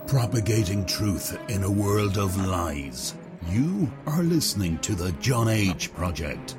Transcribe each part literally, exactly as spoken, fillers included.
propagating truth in a world of lies. You are listening to the John H. Project.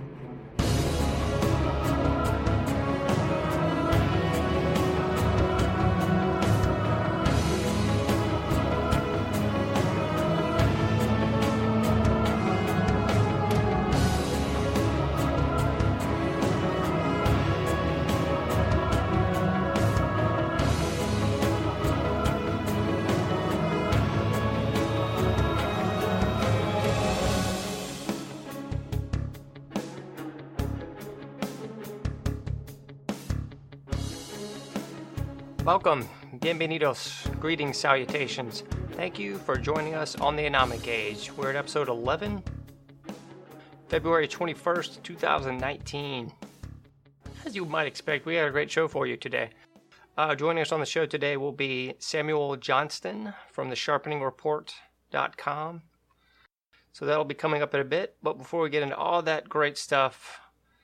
Welcome, bienvenidos, greetings, salutations. Thank you for joining us on the Anomic Age. We're at episode eleven, February twenty-first, twenty nineteen. As you might expect, we had a great show for you today. Uh, joining us on the show today will be Samuel Johnston from the sharpening report dot com. So that'll be coming up in a bit, but before we get into all that great stuff,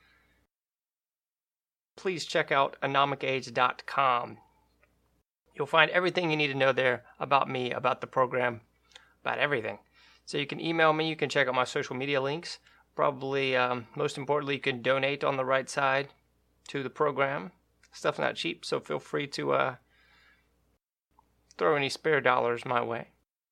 please check out anomic age dot com. You'll find everything you need to know there about me, about the program, about everything. So you can email me, you can check out my social media links. Probably, um, most importantly, you can donate on the right side to the program. Stuff's not cheap, so feel free to uh, throw any spare dollars my way.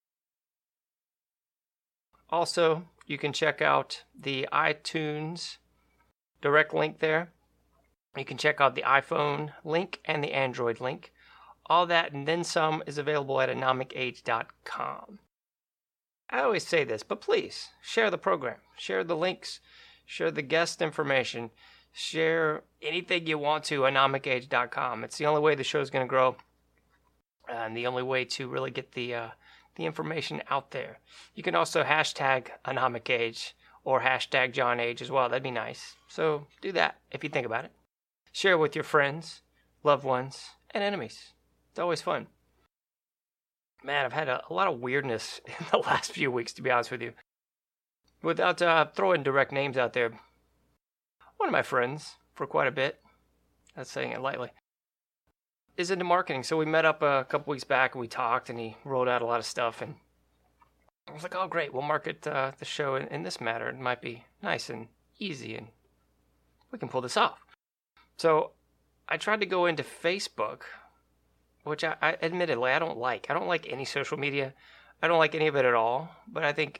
Also, you can check out the iTunes direct link there. You can check out the iPhone link and the Android link. All that and then some is available at anomic age dot com. I always say this, but please share the program. Share the links. Share the guest information. Share anything you want to anomic age dot com. It's the only way the show is going to grow and the only way to really get the uh, the information out there. You can also hashtag AnomicAge or hashtag John Age as well. That'd be nice. So do that if you think about it. Share with your friends, loved ones, and enemies. It's always fun. Man, I've had a, a lot of weirdness in the last few weeks, to be honest with you. Without uh, throwing direct names out there, one of my friends, for quite a bit, that's saying it lightly, is into marketing. So we met up a couple weeks back and we talked and he rolled out a lot of stuff. And I was like, oh, great, we'll market uh, the show in, in this matter. It might be nice and easy and we can pull this off. So I tried to go into Facebook, which I, I admittedly I don't like. I don't like any social media. I don't like any of it at all. But I think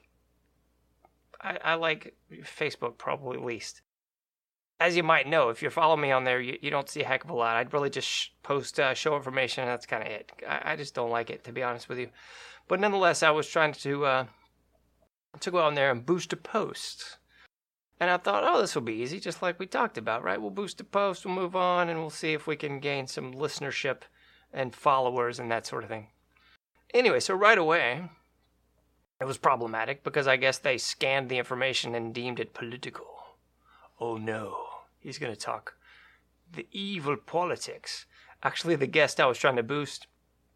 I, I like Facebook probably least. As you might know, if you follow me on there, you, you don't see a heck of a lot. I'd really just sh- post uh, show information, and that's kind of it. I, I just don't like it, to be honest with you. But nonetheless, I was trying to uh, to go on there and boost a post. And I thought, oh, this will be easy, just like we talked about, right? We'll boost a post, we'll move on, and we'll see if we can gain some listenership and followers and that sort of thing. Anyway, so right away, it was problematic because I guess they scanned the information and deemed it political. Oh no, he's going to talk the evil politics. Actually, the guest I was trying to boost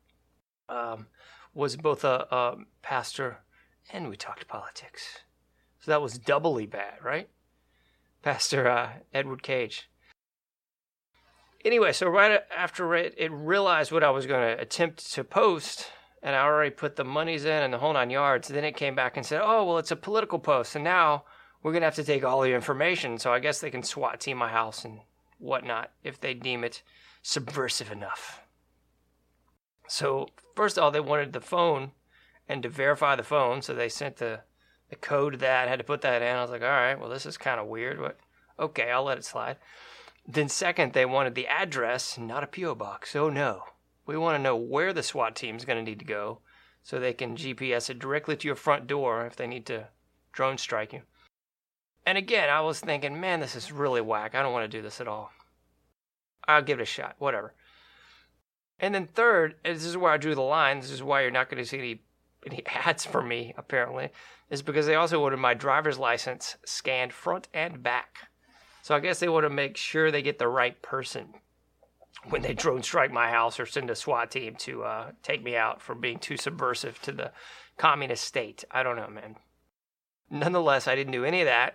um, was both a, a pastor and we talked politics. So that was doubly bad, right? Pastor uh, Edward Cage. Anyway, so right after it, it realized what I was going to attempt to post, and I already put the monies in and the whole nine yards, then it came back and said, oh, well, it's a political post, and now we're going to have to take all your information, so I guess they can SWAT team my house and whatnot if they deem it subversive enough. So first of all, they wanted the phone and to verify the phone, so they sent the, the code to that. I had to put that in. I was like, all right, well, this is kind of weird, but okay, I'll let it slide. Then second, they wanted the address, not a P O box. Oh no, we want to know where the SWAT team's going to need to go so they can G P S it directly to your front door if they need to drone strike you. And again, I was thinking, man, this is really whack. I don't want to do this at all. I'll give it a shot, whatever. And then third, this is where I drew the line. This is why you're not going to see any, any ads for me, apparently, is because they also wanted my driver's license scanned front and back. So I guess they want to make sure they get the right person when they drone strike my house or send a SWAT team to uh, take me out for being too subversive to the communist state. I don't know, man. Nonetheless, I didn't do any of that.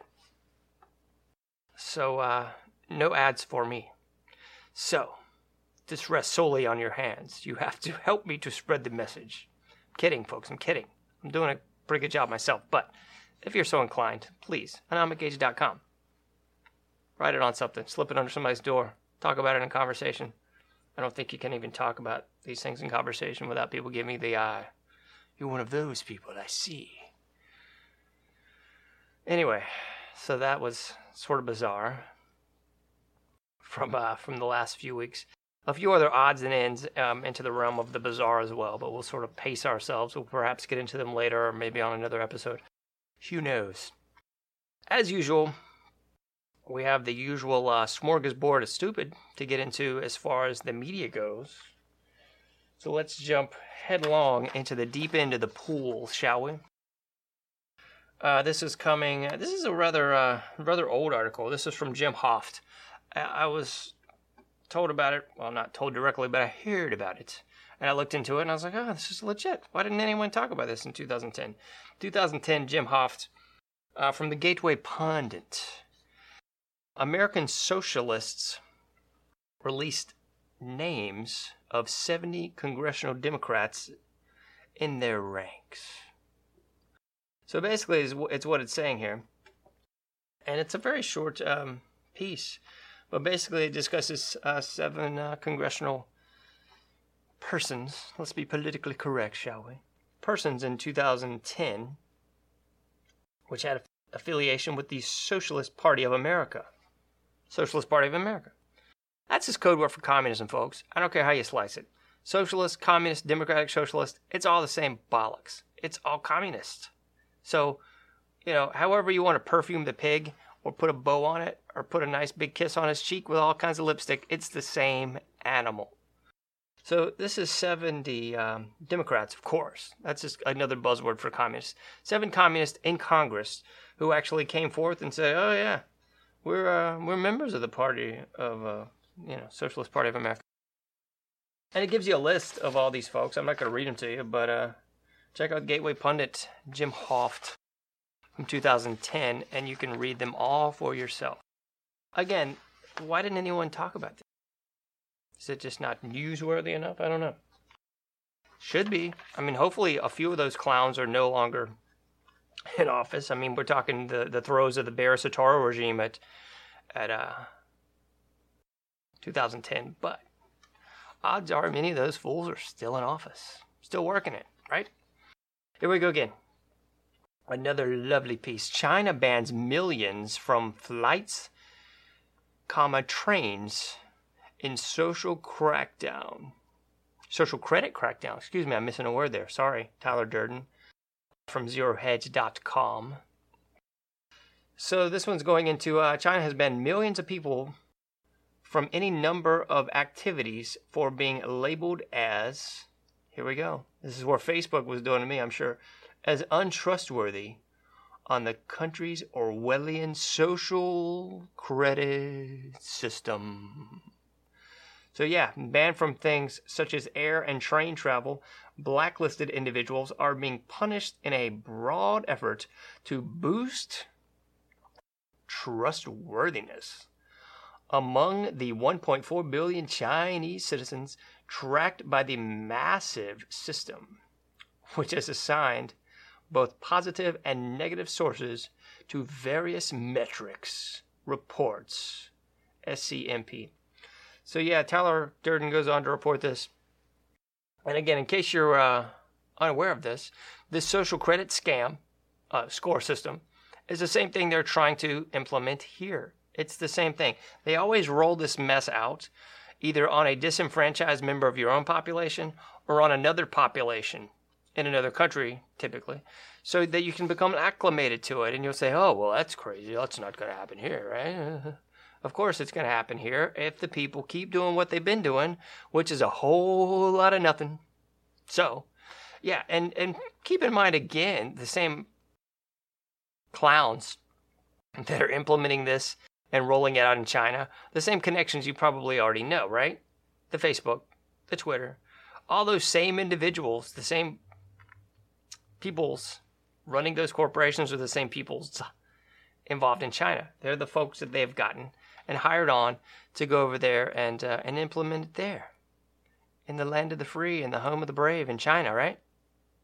So, uh, no ads for me. So, this rests solely on your hands. You have to help me to spread the message. kidding, folks. I'm kidding. I'm doing a pretty good job myself. But if you're so inclined, please, anomic age dot com. Write it on something. Slip it under somebody's door. Talk about it in conversation. I don't think you can even talk about these things in conversation without people giving me the eye. You're one of those people, I see. Anyway, so that was sort of bizarre from uh, from the last few weeks. A few other odds and ends um, into the realm of the bizarre as well, but we'll sort of pace ourselves. We'll perhaps get into them later or maybe on another episode. Who knows? As usual, we have the usual uh, smorgasbord of stupid to get into as far as the media goes. So let's jump headlong into the deep end of the pool, shall we? Uh, this is coming. This is a rather, uh, rather old article. This is from Jim Hoft. I, I was told about it. Well, not told directly, but I heard about it, and I looked into it, and I was like, "Oh, this is legit. Why didn't anyone talk about this in two thousand ten?" twenty ten, Jim Hoft, uh, from the Gateway Pundit. American socialists released names of seventy congressional Democrats in their ranks. So basically, it's what it's saying here. And it's a very short um, piece. But basically, it discusses uh, seven uh, congressional persons. Let's be politically correct, shall we? Persons in two thousand ten, which had affiliation with the Socialist Party of America. Socialist Party of America. That's just code word for communism, folks. I don't care how you slice it. Socialist, communist, democratic, socialist, it's all the same bollocks. It's all communist. So, you know, however you want to perfume the pig or put a bow on it or put a nice big kiss on his cheek with all kinds of lipstick, it's the same animal. So this is seventy um, Democrats, of course. That's just another buzzword for communists. Seven communists in Congress who actually came forth and said, oh, yeah, we're uh, we're members of the party of, uh, you know, Socialist Party of America. And it gives you a list of all these folks. I'm not going to read them to you, but uh, check out Gateway Pundit, Jim Hoft, from two thousand ten, and you can read them all for yourself. Again, why didn't anyone talk about this? Is it just not newsworthy enough? I don't know. Should be. I mean, hopefully a few of those clowns are no longer in office. I mean, we're talking the, the throes of the Bear Sataro regime at, at uh, two thousand ten, but odds are many of those fools are still in office, still working it, right? Here we go again. Another lovely piece. China bans millions from flights, comma, trains in social crackdown. Social credit crackdown. Excuse me, I'm missing a word there. Sorry, Tyler Durden from zero hedge dot com. So this one's going into uh, China has banned millions of people from any number of activities for being labeled as, here we go. This is where Facebook was doing to me, I'm sure, as untrustworthy on the country's Orwellian social credit system. So yeah, banned from things such as air and train travel, blacklisted individuals are being punished in a broad effort to boost trustworthiness among the one point four billion Chinese citizens tracked by the massive system, which has assigned both positive and negative sources to various metrics, reports, S C M P. So yeah, Tyler Durden goes on to report this. And again, in case you're uh, unaware of this, this social credit scam uh, score system is the same thing they're trying to implement here. It's the same thing. They always roll this mess out either on a disenfranchised member of your own population or on another population in another country, typically, so that you can become acclimated to it. And you'll say, oh, well, that's crazy. That's not going to happen here, right? Of course it's going to happen here if the people keep doing what they've been doing, which is a whole lot of nothing. So, yeah, and, and keep in mind, again, the same clowns that are implementing this and rolling it out in China, the same connections you probably already know, right? The Facebook, the Twitter, all those same individuals, the same peoples running those corporations are the same peoples involved in China. They're the folks that they've gotten and hired on to go over there and uh, and implement it there in the land of the free and the home of the brave in China, right?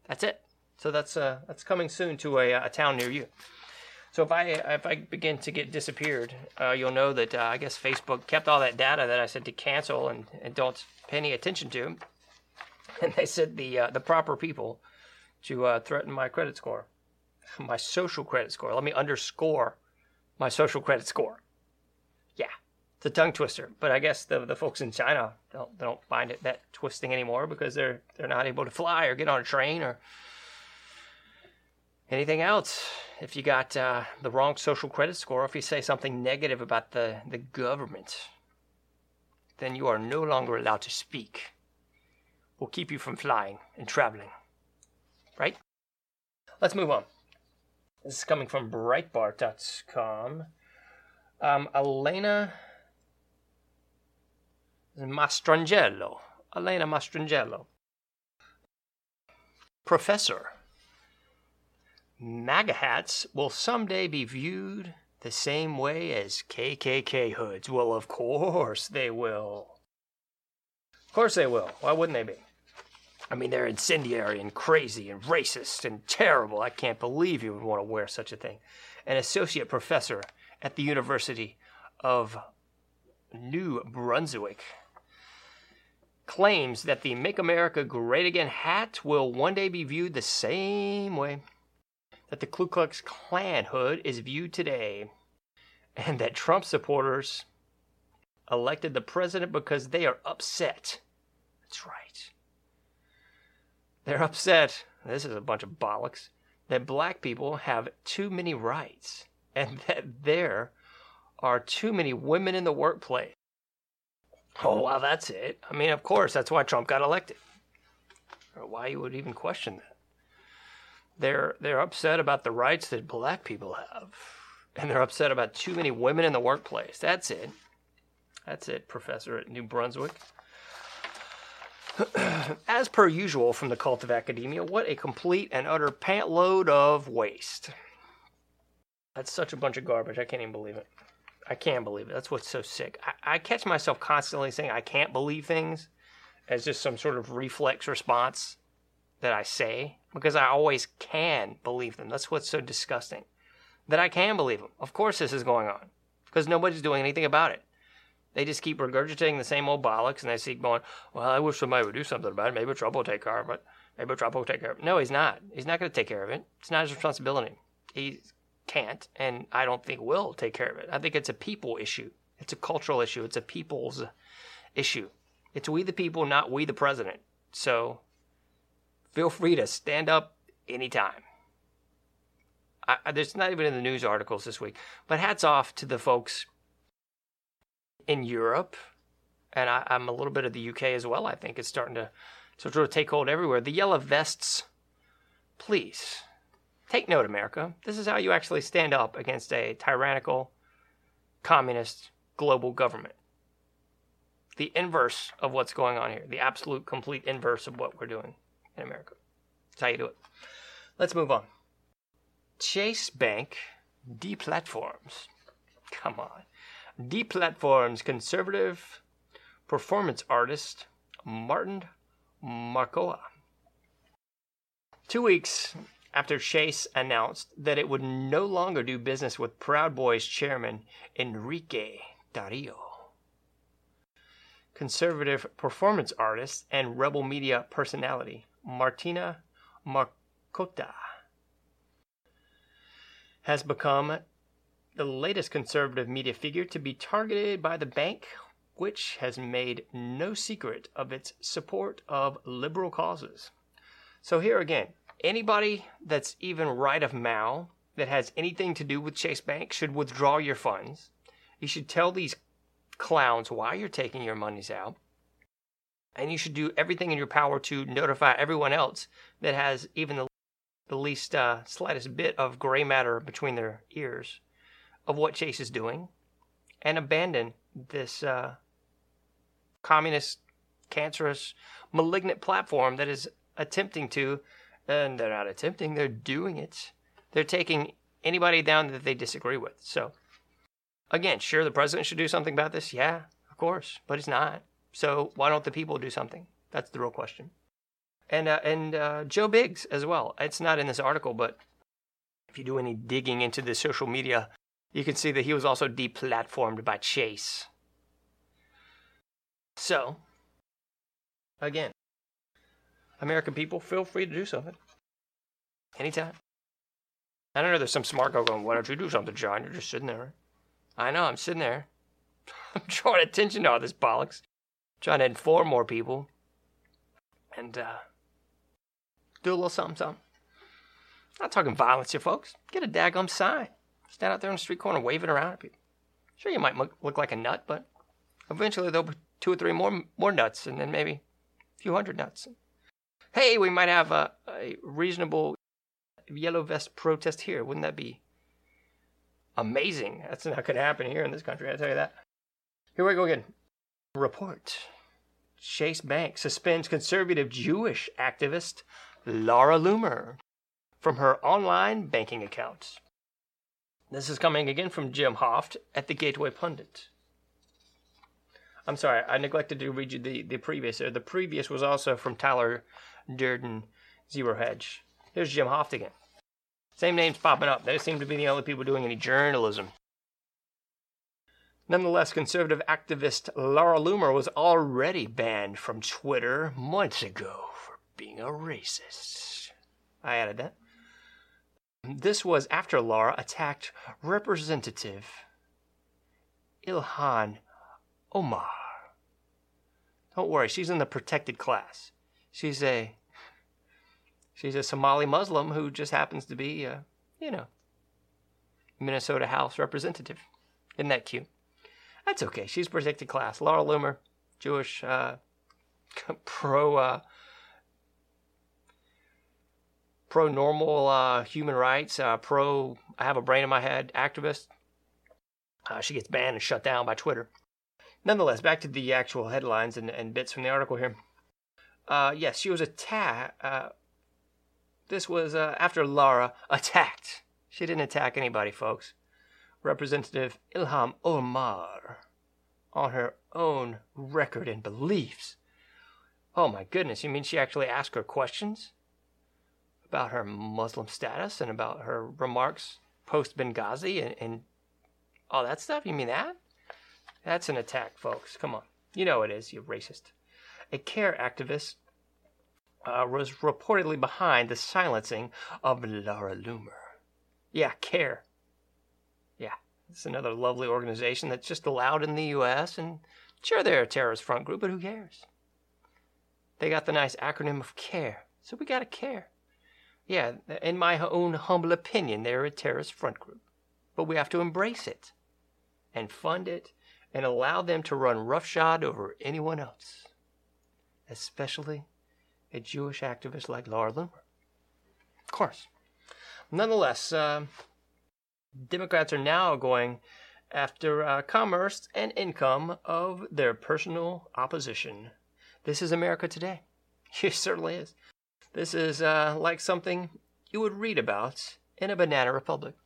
That's it. So that's uh, that's coming soon to a, a town near you. So if I if I begin to get disappeared, uh, you'll know that uh, I guess Facebook kept all that data that I said to cancel and, and don't pay any attention to, and they said the uh, the proper people to uh, threaten my credit score, my social credit score. Let me underscore my social credit score. Yeah, it's a tongue twister, but I guess the the folks in China don't they don't find it that twisting anymore because they're they're not able to fly or get on a train or anything else. If you got uh, the wrong social credit score, if you say something negative about the, the government, then you are no longer allowed to speak. We'll keep you from flying and traveling. Right? Let's move on. This is coming from Breitbart dot com. Um, Elena Mastrangelo. Elena Mastrangelo. Professor. MAGA hats will someday be viewed the same way as K K K hoods. Well, of course they will. Of course they will. Why wouldn't they be? I mean, they're incendiary and crazy and racist and terrible. I can't believe you would want to wear such a thing. An associate professor at the University of New Brunswick claims that the Make America Great Again hat will one day be viewed the same way that the Ku Klux Klan hood is viewed today, and that Trump supporters elected the president because they are upset. That's right. They're upset, this is a bunch of bollocks, that black people have too many rights, and that there are too many women in the workplace. Oh, well, that's it. I mean, of course, that's why Trump got elected. Or why you would even question that. They're they're upset about the rights that black people have. And they're upset about too many women in the workplace. That's it. That's it, Professor at New Brunswick. As per usual from the cult of academia, what a complete and utter pant load of waste. That's such a bunch of garbage. I can't even believe it. I can't believe it. That's what's so sick. I, I catch myself constantly saying I can't believe things as just some sort of reflex response that I say, because I always can believe them. That's what's so disgusting. That I can believe them. Of course this is going on. Because nobody's doing anything about it. They just keep regurgitating the same old bollocks, and they keep going, well, I wish somebody would do something about it. Maybe Trump will take care of it. Maybe Trump will take care of it. No, he's not. He's not going to take care of it. It's not his responsibility. He can't, and I don't think will take care of it. I think it's a people issue. It's a cultural issue. It's a people's issue. It's we the people, not we the president. So feel free to stand up anytime. I, I, there's not even in the news articles this week. But hats off to the folks in Europe, and I, I'm a little bit of the U K as well. I think it's starting to sort of take hold everywhere. The yellow vests, please, take note, America. This is how you actually stand up against a tyrannical, communist, global government. The inverse of what's going on here. The absolute, complete inverse of what we're doing in America. That's how you do it. Let's move on. Chase Bank deplatforms. Come on. Deplatforms conservative performance artist Martin Marcoa. Two weeks after Chase announced that it would no longer do business with Proud Boys chairman Enrique Tarrio. Conservative performance artist and Rebel Media personality Martina Marcota has become the latest conservative media figure to be targeted by the bank, which has made no secret of its support of liberal causes. So here again, anybody that's even right of Mao that has anything to do with Chase Bank should withdraw your funds. You should tell these clowns why you're taking your monies out. And you should do everything in your power to notify everyone else that has even the, the least uh, slightest bit of gray matter between their ears of what Chase is doing, and abandon this uh, communist, cancerous, malignant platform that is attempting to, and they're not attempting, they're doing it. They're taking anybody down that they disagree with. So, again, sure, the president should do something about this. Yeah, of course, but he's not. So why don't the people do something? That's the real question. And uh, and uh, Joe Biggs as well. It's not in this article, but if you do any digging into the social media, you can see that he was also deplatformed by Chase. So, again, American people, feel free to do something. Anytime. I don't know, there's some smart guy going, why don't you do something, John? You're just sitting there. Right? I know, I'm sitting there. I'm drawing attention to all this bollocks. Trying to inform more people. And, uh, do a little something, something. Not talking violence here, folks. Get a daggum sign. Stand out there on the street corner waving around at people. Sure, you might look like a nut, but eventually there'll be two or three more more nuts, and then maybe a few hundred nuts. Hey, we might have a, a reasonable yellow vest protest here. Wouldn't that be amazing? That's not going to happen here in this country, I'll tell you that. Here we go again. Report. Chase Bank suspends conservative Jewish activist Laura Loomer from her online banking accounts. This is coming again from Jim Hoft at the Gateway Pundit. I'm sorry, I neglected to read you the, the previous. The previous was also from Tyler Durden, Zero Hedge. Here's Jim Hoft again. Same names popping up. They seem to be the only people doing any journalism. Nonetheless, conservative activist Laura Loomer was already banned from Twitter months ago for being a racist. I added that. This was after Laura attacked Representative Ilhan Omar. Don't worry, she's in the protected class. She's a she's a Somali Muslim who just happens to be, uh, you know, Minnesota House representative. Isn't that cute? That's okay. She's protected class. Laura Loomer, Jewish, uh, pro, uh, pro normal uh, human rights, uh, pro I have a brain in my head activist. Uh, she gets banned and shut down by Twitter. Nonetheless, back to the actual headlines and, and bits from the article here. Uh, yes, she was attacked. Uh, this was uh, after Laura attacked. She didn't attack anybody, folks. Representative Ilhan Omar on her own record and beliefs. Oh my goodness, you mean she actually asked her questions about her Muslim status and about her remarks post-Benghazi and, and all that stuff? You mean that? That's an attack, folks. Come on. You know it is, you racist. A CARE activist uh, was reportedly behind the silencing of Laura Loomer. Yeah, CARE. Yeah, it's another lovely organization that's just allowed in the U S, and sure, they're a terrorist front group, but who cares? They got the nice acronym of CARE, so we gotta care. Yeah, in my own humble opinion, they're a terrorist front group, but we have to embrace it and fund it and allow them to run roughshod over anyone else, especially a Jewish activist like Laura Loomer. Of course. Nonetheless, uh, Democrats are now going after uh, commerce and income of their personal opposition. This is America today. It certainly is. This is uh, like something you would read about in a banana republic.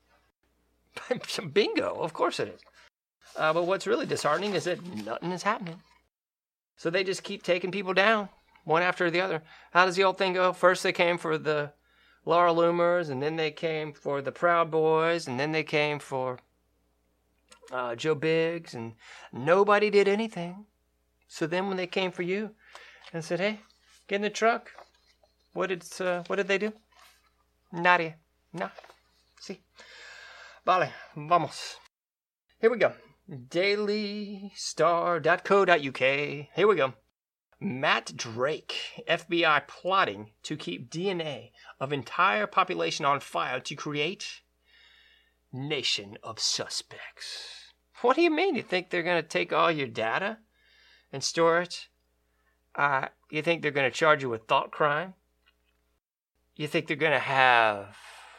Bingo, of course it is. Uh, but what's really disheartening is that nothing is happening. So they just keep taking people down, one after the other. How does the old thing go? First they came for the Laura Loomers, and then they came for the Proud Boys, and then they came for uh, Joe Biggs, and nobody did anything. So then when they came for you and said, hey, get in the truck, what did uh, what did they do? Nadie. No. See? Vale, vamos. Here we go. daily star dot co dot U K. Here we go. Matt Drake, F B I plotting to keep D N A of entire population on file to create nation of suspects. What do you mean? You think they're going to take all your data and store it? Uh, you think they're going to charge you with thought crime? You think they're going to have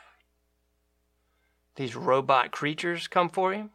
these robot creatures come for you?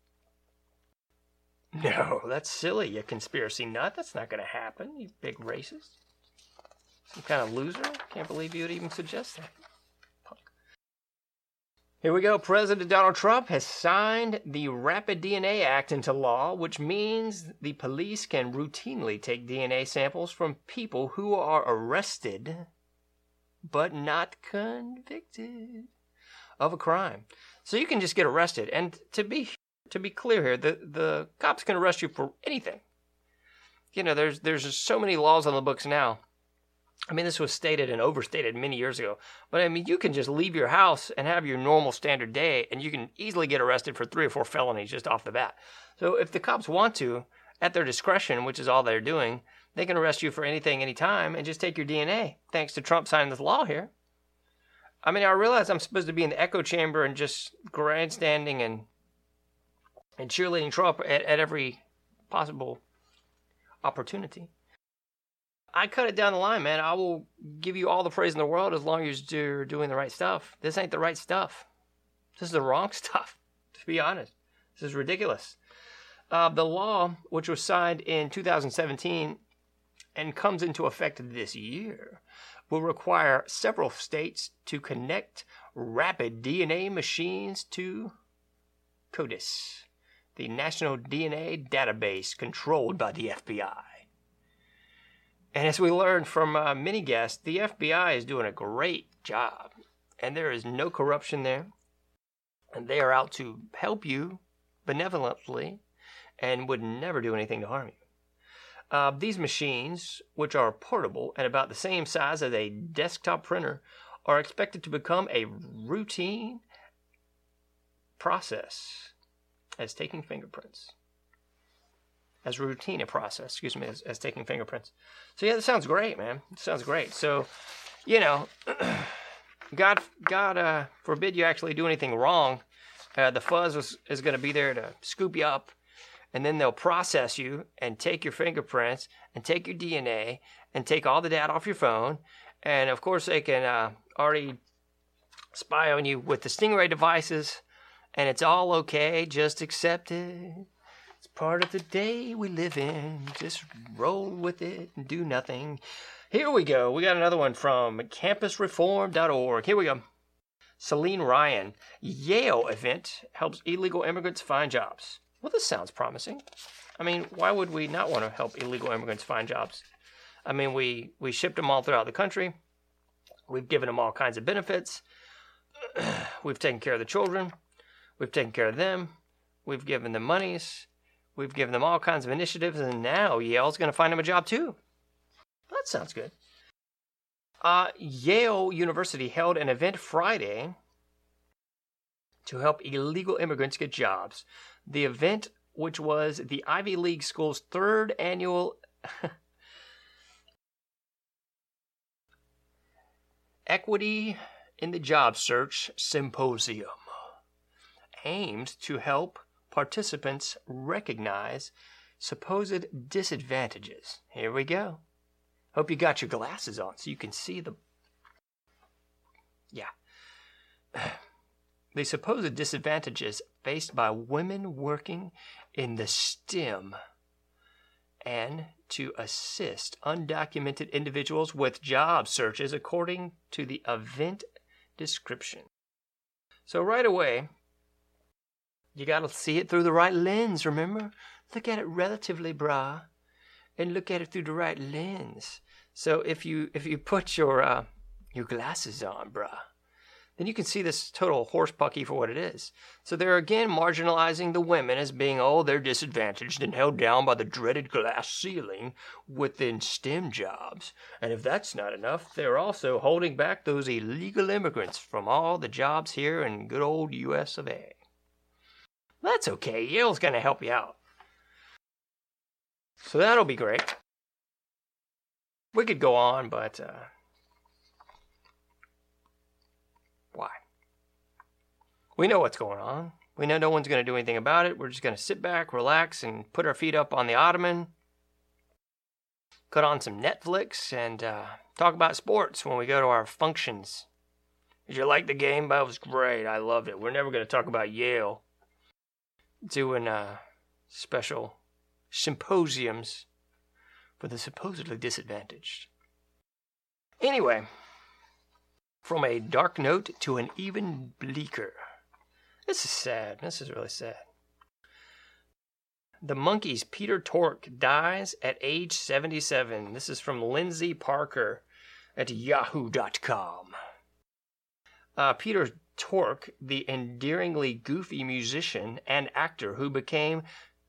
No, that's silly, you conspiracy nut. That's not going to happen, you big racist. Some kind of loser? Can't believe you would even suggest that. Punk. Here we go. President Donald Trump has signed the Rapid D N A Act into law, which means the police can routinely take D N A samples from people who are arrested but not convicted of a crime. So you can just get arrested. And to be to be clear here, the, the cops can arrest you for anything. You know, there's there's just so many laws on the books now. I mean, this was stated and overstated many years ago. But, I mean, you can just leave your house and have your normal standard day, and you can easily get arrested for three or four felonies just off the bat. So if the cops want to, at their discretion, which is all they're doing, they can arrest you for anything, anytime, and just take your D N A, thanks to Trump signing this law here. I mean, I realize I'm supposed to be in the echo chamber and just grandstanding and and cheerleading Trump at, at every possible opportunity. I cut it down the line, man. I will give you all the praise in the world as long as you're doing the right stuff. This ain't the right stuff. This is the wrong stuff, to be honest. This is ridiculous. Uh, the law, which was signed in two thousand seventeen and comes into effect this year, will require several states to connect rapid D N A machines to CODIS, the National D N A Database controlled by the F B I. And as we learned from uh, many guests, the F B I is doing a great job, and there is no corruption there, and they are out to help you benevolently and would never do anything to harm you. Uh, these machines, which are portable and about the same size as a desktop printer, are expected to become a routine process as taking fingerprints. As routine a process, excuse me, as, as taking fingerprints. So yeah, that sounds great, man. It sounds great. So, you know, God, God uh, forbid you actually do anything wrong. Uh, the fuzz was, is going to be there to scoop you up, and then they'll process you and take your fingerprints and take your D N A and take all the data off your phone. And of course, they can uh, already spy on you with the Stingray devices, and it's all okay. Just accept it. It's part of the day we live in. Just roll with it and do nothing. Here we go. We got another one from campus reform dot org. Here we go. Celine Ryan. Yale event helps illegal immigrants find jobs. Well, this sounds promising. I mean, why would we not want to help illegal immigrants find jobs? I mean, we, we shipped them all throughout the country. We've given them all kinds of benefits. We've taken care of the children. We've taken care of them. We've given them monies. We've given them all kinds of initiatives, and now Yale's going to find them a job too. That sounds good. Uh, Yale University held an event Friday to help illegal immigrants get jobs. The event, which was the Ivy League school's third annual Equity in the Job Search Symposium, aimed to help participants recognize supposed disadvantages. Here we go. Hope you got your glasses on so you can see the... Yeah. The supposed disadvantages faced by women working in the STEM, and to assist undocumented individuals with job searches according to the event description. So right away, you got to see it through the right lens, remember? Look at it relatively, brah, and look at it through the right lens. So if you if you put your uh, your glasses on, brah, then you can see this total horsepucky for what it is. So they're again marginalizing the women as being, oh, they're disadvantaged and held down by the dreaded glass ceiling within STEM jobs. And if that's not enough, they're also holding back those illegal immigrants from all the jobs here in good old U S of A. That's okay. Yale's going to help you out. So that'll be great. We could go on, but uh, why? We know what's going on. We know no one's going to do anything about it. We're just going to sit back, relax, and put our feet up on the ottoman, cut on some Netflix, and uh, talk about sports when we go to our functions. Did you like the game? That was great. I loved it. We're never going to talk about Yale doing uh, special symposiums for the supposedly disadvantaged. Anyway, from a dark note to an even bleaker This is sad. This is really sad. The Monkees' Peter Tork dies at age seventy-seven. This is from Lindsay Parker at yahoo dot com. Uh, Peter Tork, the endearingly goofy musician and actor who became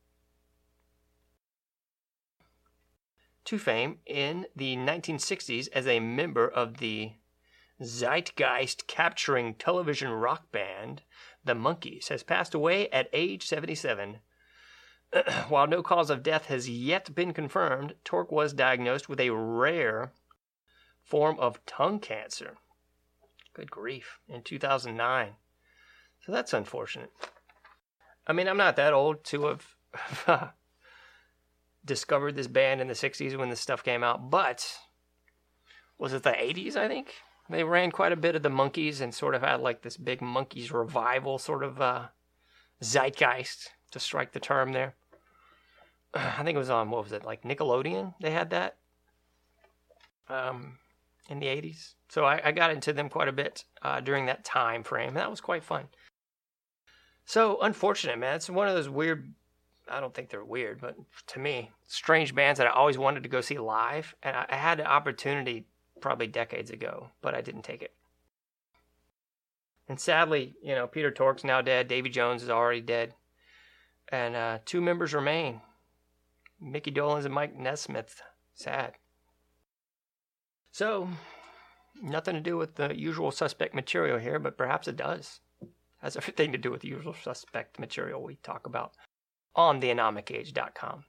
to fame in the nineteen sixties as a member of the zeitgeist capturing television rock band The Monkees, has passed away at age seventy-seven. While no cause of death has yet been confirmed, Tork was diagnosed with a rare form of tongue cancer. Good grief, in two thousand nine. So that's unfortunate. I mean, I'm not that old to have discovered this band in the sixties when this stuff came out, but was it the eighties, I think? They ran quite a bit of the Monkees and sort of had like this big Monkees revival sort of uh, zeitgeist, to strike the term there. I think it was on, what was it, like Nickelodeon? They had that um, in the eighties. So I, I got into them quite a bit uh, during that time frame. That was quite fun. So unfortunate, man. It's one of those weird, I don't think they're weird, but to me, strange bands that I always wanted to go see live. And I, I had the opportunity probably decades ago, but I didn't take it. And sadly, you know, Peter Tork's now dead. Davy Jones is already dead. And uh, two members remain. Mickey Dolenz and Mike Nesmith. Sad. So, nothing to do with the usual suspect material here, but perhaps it does. It has everything to do with the usual suspect material we talk about on the anomic age dot com.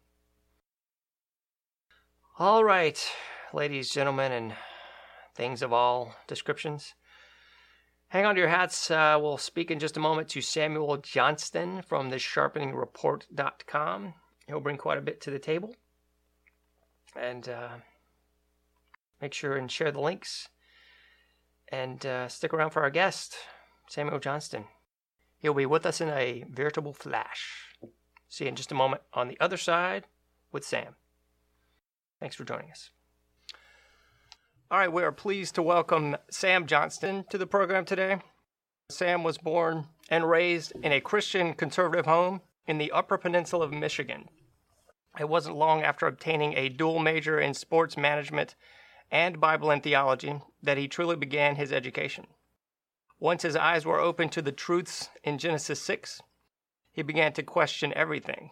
All right, ladies, gentlemen, and things of all descriptions. Hang on to your hats. Uh, we'll speak in just a moment to Samuel Johnston from the sharpening report dot com. He'll bring quite a bit to the table. And uh, make sure and share the links. And uh, stick around for our guest, Samuel Johnston. He'll be with us in a veritable flash. See you in just a moment on the other side with Sam. Thanks for joining us. All right, we are pleased to welcome Sam Johnston to the program today. Sam was born and raised in a Christian conservative home in the Upper Peninsula of Michigan. It wasn't long after obtaining a dual major in sports management and Bible and theology that he truly began his education. Once his eyes were opened to the truths in Genesis six, he began to question everything.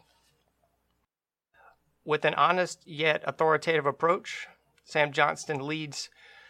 With an honest yet authoritative approach, Sam Johnston leads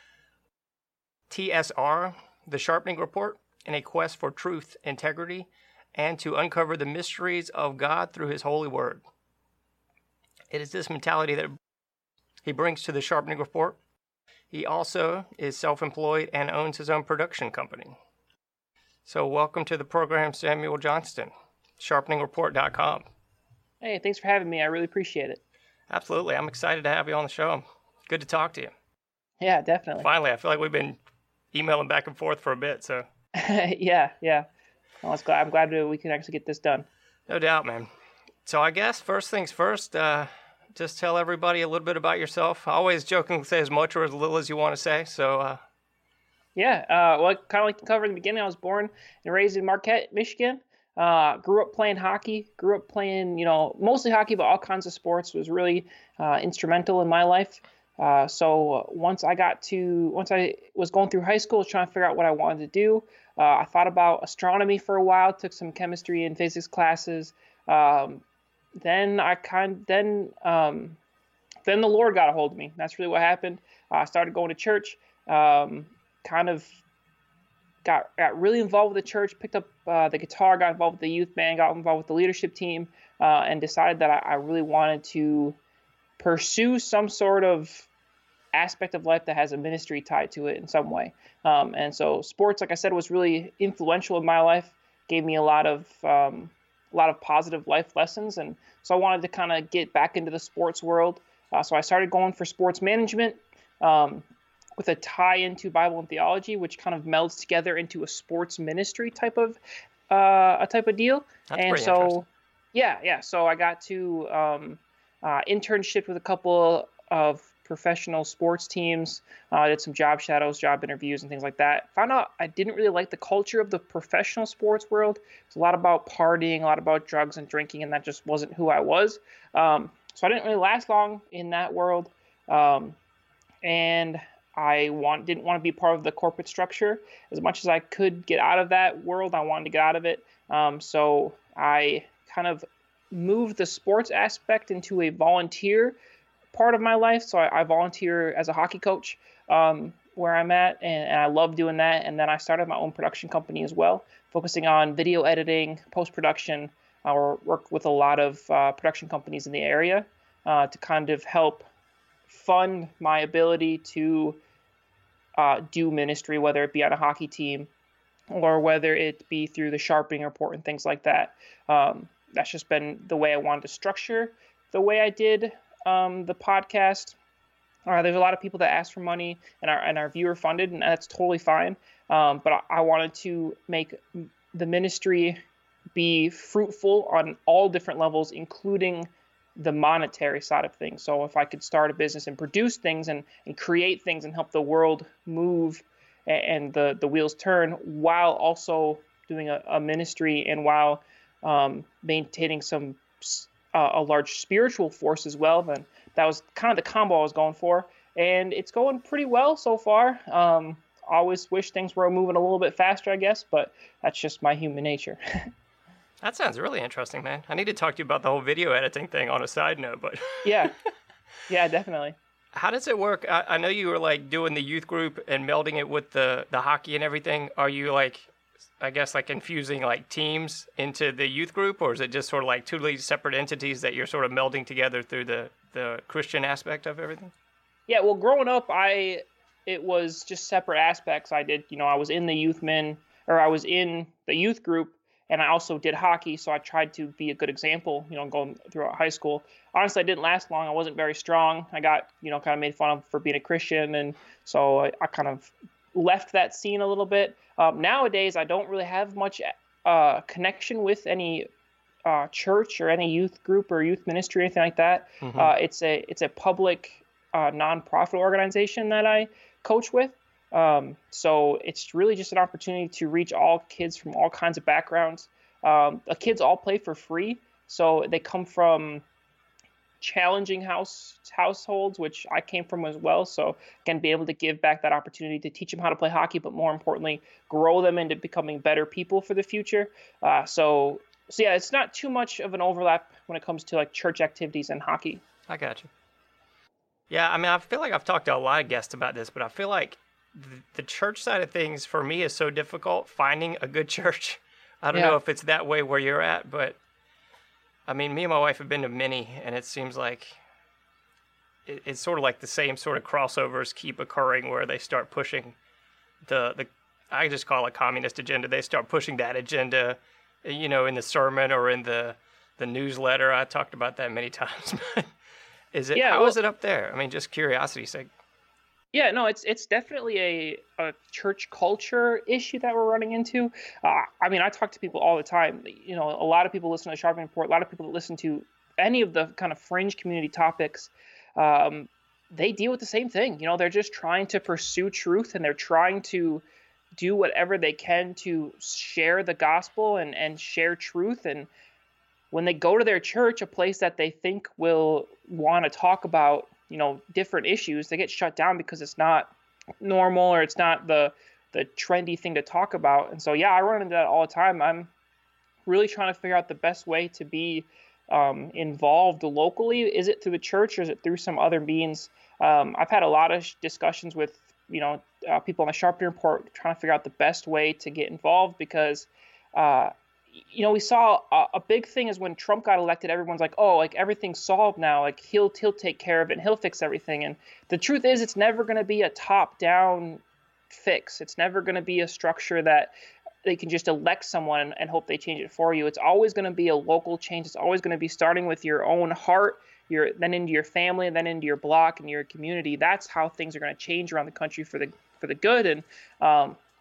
T S R, the Sharpening Report, in a quest for truth, integrity, and to uncover the mysteries of God through His holy word. It is this mentality that he brings to the Sharpening Report. He also is self-employed and owns his own production company. So welcome to the program, Samuel Johnston, sharpening report dot com. Hey, thanks for having me. I really appreciate it. Absolutely. I'm excited to have you on the show. Good to talk to you. Yeah, definitely. Finally, I feel like we've been emailing back and forth for a bit, so. yeah, yeah. Well, glad, I'm glad we can actually get this done. No doubt, man. So I guess first things first, uh, just tell everybody a little bit about yourself. I always jokingly say as much or as little as you want to say, so. Uh... Yeah, uh, well, kind of like the cover in the beginning, I was born and raised in Marquette, Michigan. Uh, grew up playing hockey, grew up playing, you know, mostly hockey, but all kinds of sports. Was really uh, instrumental in my life. Uh, so once I got to, once I was going through high school, I was trying to figure out what I wanted to do. Uh, I thought about astronomy for a while, took some chemistry and physics classes. Um, then I kind, then, um, then the Lord got a hold of me. That's really what happened. Uh, I started going to church, um, kind of got, got really involved with the church, picked up uh, the guitar, got involved with the youth band, got involved with the leadership team, uh, and decided that I, I really wanted to pursue some sort of aspect of life that has a ministry tied to it in some way. Um, and so sports, like I said, was really influential in my life, gave me a lot of um, a lot of positive life lessons. And so I wanted to kind of get back into the sports world. Uh, so I started going for sports management um, with a tie into Bible and theology, which kind of melds together into a sports ministry type of uh, a type of deal. That's and pretty so, interesting. yeah, yeah. So I got to um, uh, internship with a couple of professional sports teams. Uh, I did some job shadows, job interviews, and things like that. Found out I didn't really like the culture of the professional sports world. It's a lot about partying, a lot about drugs and drinking, and that just wasn't who I was. Um, so I didn't really last long in that world. Um, and I want didn't want to be part of the corporate structure. As much as I could get out of that world, I wanted to get out of it. Um, so I kind of moved the sports aspect into a volunteer part of my life. So I, I volunteer as a hockey coach um, where I'm at, and, and I love doing that. And then I started my own production company as well, focusing on video editing, post-production. I work with a lot of uh, production companies in the area uh, to kind of help fund my ability to uh, do ministry, whether it be on a hockey team or whether it be through the sharpening report and things like that. Um, that's just been the way I wanted to structure the way I did um, the podcast. Uh, there's a lot of people that ask for money and are, and are viewer funded, and that's totally fine. Um, but I, I wanted to make the ministry be fruitful on all different levels, including the monetary side of things. So if I could start a business and produce things and, and create things and help the world move and, and the, the wheels turn while also doing a, a ministry and while um, maintaining some uh, a large spiritual force as well, then that was kind of the combo I was going for. And it's going pretty well so far. Um, I always wish things were moving a little bit faster, I guess, but that's just my human nature. That sounds really interesting, man. I need to talk to you about the whole video editing thing on a side note, but yeah, yeah, definitely. How does it work? I, I know you were like doing the youth group and melding it with the, the hockey and everything. Are you like, I guess like infusing like teams into the youth group, or is it just sort of like totally separate entities that you're sort of melding together through the, the Christian aspect of everything? Yeah, well, growing up, I it was just separate aspects. I did, you know, I was in the youth men, or I was in the youth group, and I also did hockey, so I tried to be a good example, you know, going throughout high school. Honestly, I didn't last long. I wasn't very strong. I got, you know, kind of made fun of for being a Christian, and so I, I kind of left that scene a little bit. Um, nowadays, I don't really have much uh, connection with any uh, church or any youth group or youth ministry or anything like that. Mm-hmm. Uh, it's a it's a public uh, nonprofit organization that I coach with. Um, so it's really just an opportunity to reach all kids from all kinds of backgrounds. Um, the kids all play for free. So they come from challenging house households, which I came from as well. So again, be able to give back that opportunity to teach them how to play hockey, but more importantly, grow them into becoming better people for the future. Uh, so, so yeah, it's not too much of an overlap when it comes to like church activities and hockey. I got you. Yeah. I mean, I feel like I've talked to a lot of guests about this, but I feel like the church side of things for me is so difficult finding a good church. I don't yeah. know if it's that way where you're at, but I mean, me and my wife have been to many, and it seems like it, it's sort of like the same sort of crossovers keep occurring where they start pushing the, the I just call it communist agenda. They start pushing that agenda, you know, in the sermon or in the, the newsletter. I talked about that many times. is it, yeah, how well, is it up there? I mean, just curiosity's sake. Yeah, no, it's it's definitely a, a church culture issue that we're running into. Uh, I mean, I talk to people all the time. You know, a lot of people listen to the Sharpening Report. A lot of people that listen to any of the kind of fringe community topics, um, they deal with the same thing. You know, they're just trying to pursue truth, and they're trying to do whatever they can to share the gospel and, and share truth. And when they go to their church, a place that they think will want to talk about, you know, different issues, they get shut down because it's not normal or it's not the the trendy thing to talk about. And so, yeah, I run into that all the time. I'm really trying to figure out the best way to be um, involved locally. Is it through the church or is it through some other means? Um, I've had a lot of discussions with, you know, uh, people on the Sharpening Report trying to figure out the best way to get involved because, uh, you know, we saw a, a big thing is when Trump got elected, everyone's like, oh, like everything's solved now. Like he'll, he'll take care of it and he'll fix everything. And the truth is it's never going to be a top down fix. It's never going to be a structure that they can just elect someone and, and hope they change it for you. It's always going to be a local change. It's always going to be starting with your own heart, your, then into your family, and then into your block and your community. That's how things are going to change around the country for the, for the good. And, um,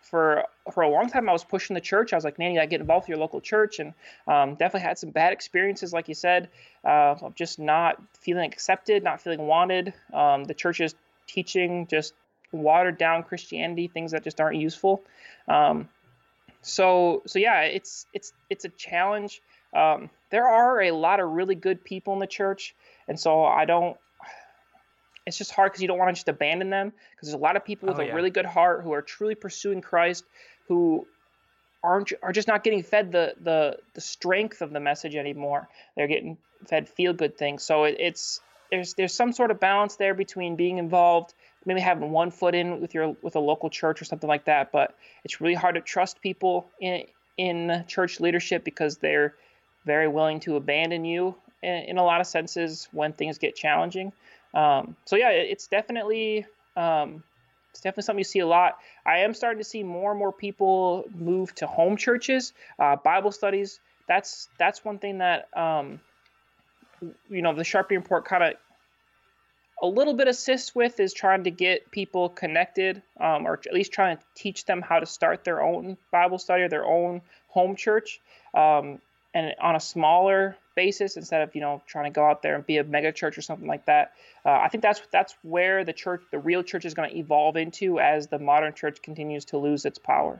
for for a long time, I was pushing the church. I was like, man, you gotta get involved with your local church, and um, definitely had some bad experiences, like you said, uh, of just not feeling accepted, not feeling wanted. Um, the church's teaching just watered down Christianity, things that just aren't useful. Um, so so yeah, it's it's it's a challenge. Um, there are a lot of really good people in the church, and so I don't. It's just hard because you don't want to just abandon them, because there's a lot of people with Oh, a yeah. really good heart who are truly pursuing Christ, who aren't are just not getting fed the the the strength of the message anymore. They're getting fed feel good things. So it, it's there's there's some sort of balance there between being involved, maybe having one foot in with your with a local church or something like that. But it's really hard to trust people in in church leadership, because they're very willing to abandon you in, in a lot of senses when things get challenging. Um, so yeah, it, it's definitely um, it's definitely something you see a lot. I am starting to see more and more people move to home churches, uh, Bible studies. That's that's one thing that um, you know the Sharpie Report kind of a little bit assists with, is trying to get people connected, um, or at least trying to teach them how to start their own Bible study or their own home church, um, and on a smaller basis, instead of you know trying to go out there and be a mega church or something like that. Uh, I think that's that's where the church, the real church, is going to evolve into as the modern church continues to lose its power.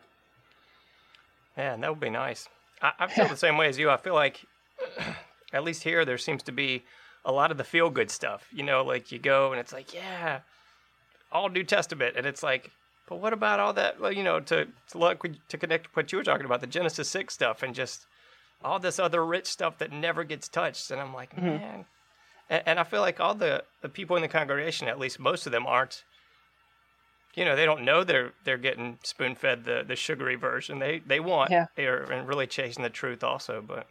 Yeah, that would be nice. I, I feel the same way as you. I feel like, at least here, there seems to be a lot of the feel-good stuff. You know, like you go and it's like, yeah, all New Testament, and it's like, but what about all that? Well, you know, to to look to connect what you were talking about, the Genesis six stuff, and just all this other rich stuff that never gets touched. And I'm like, Mhm. man. And, and I feel like all the, the people in the congregation, at least most of them, aren't, you know, they don't know they're they're getting spoon-fed the, the sugary version. They they want, Yeah. they're and really chasing the truth also. But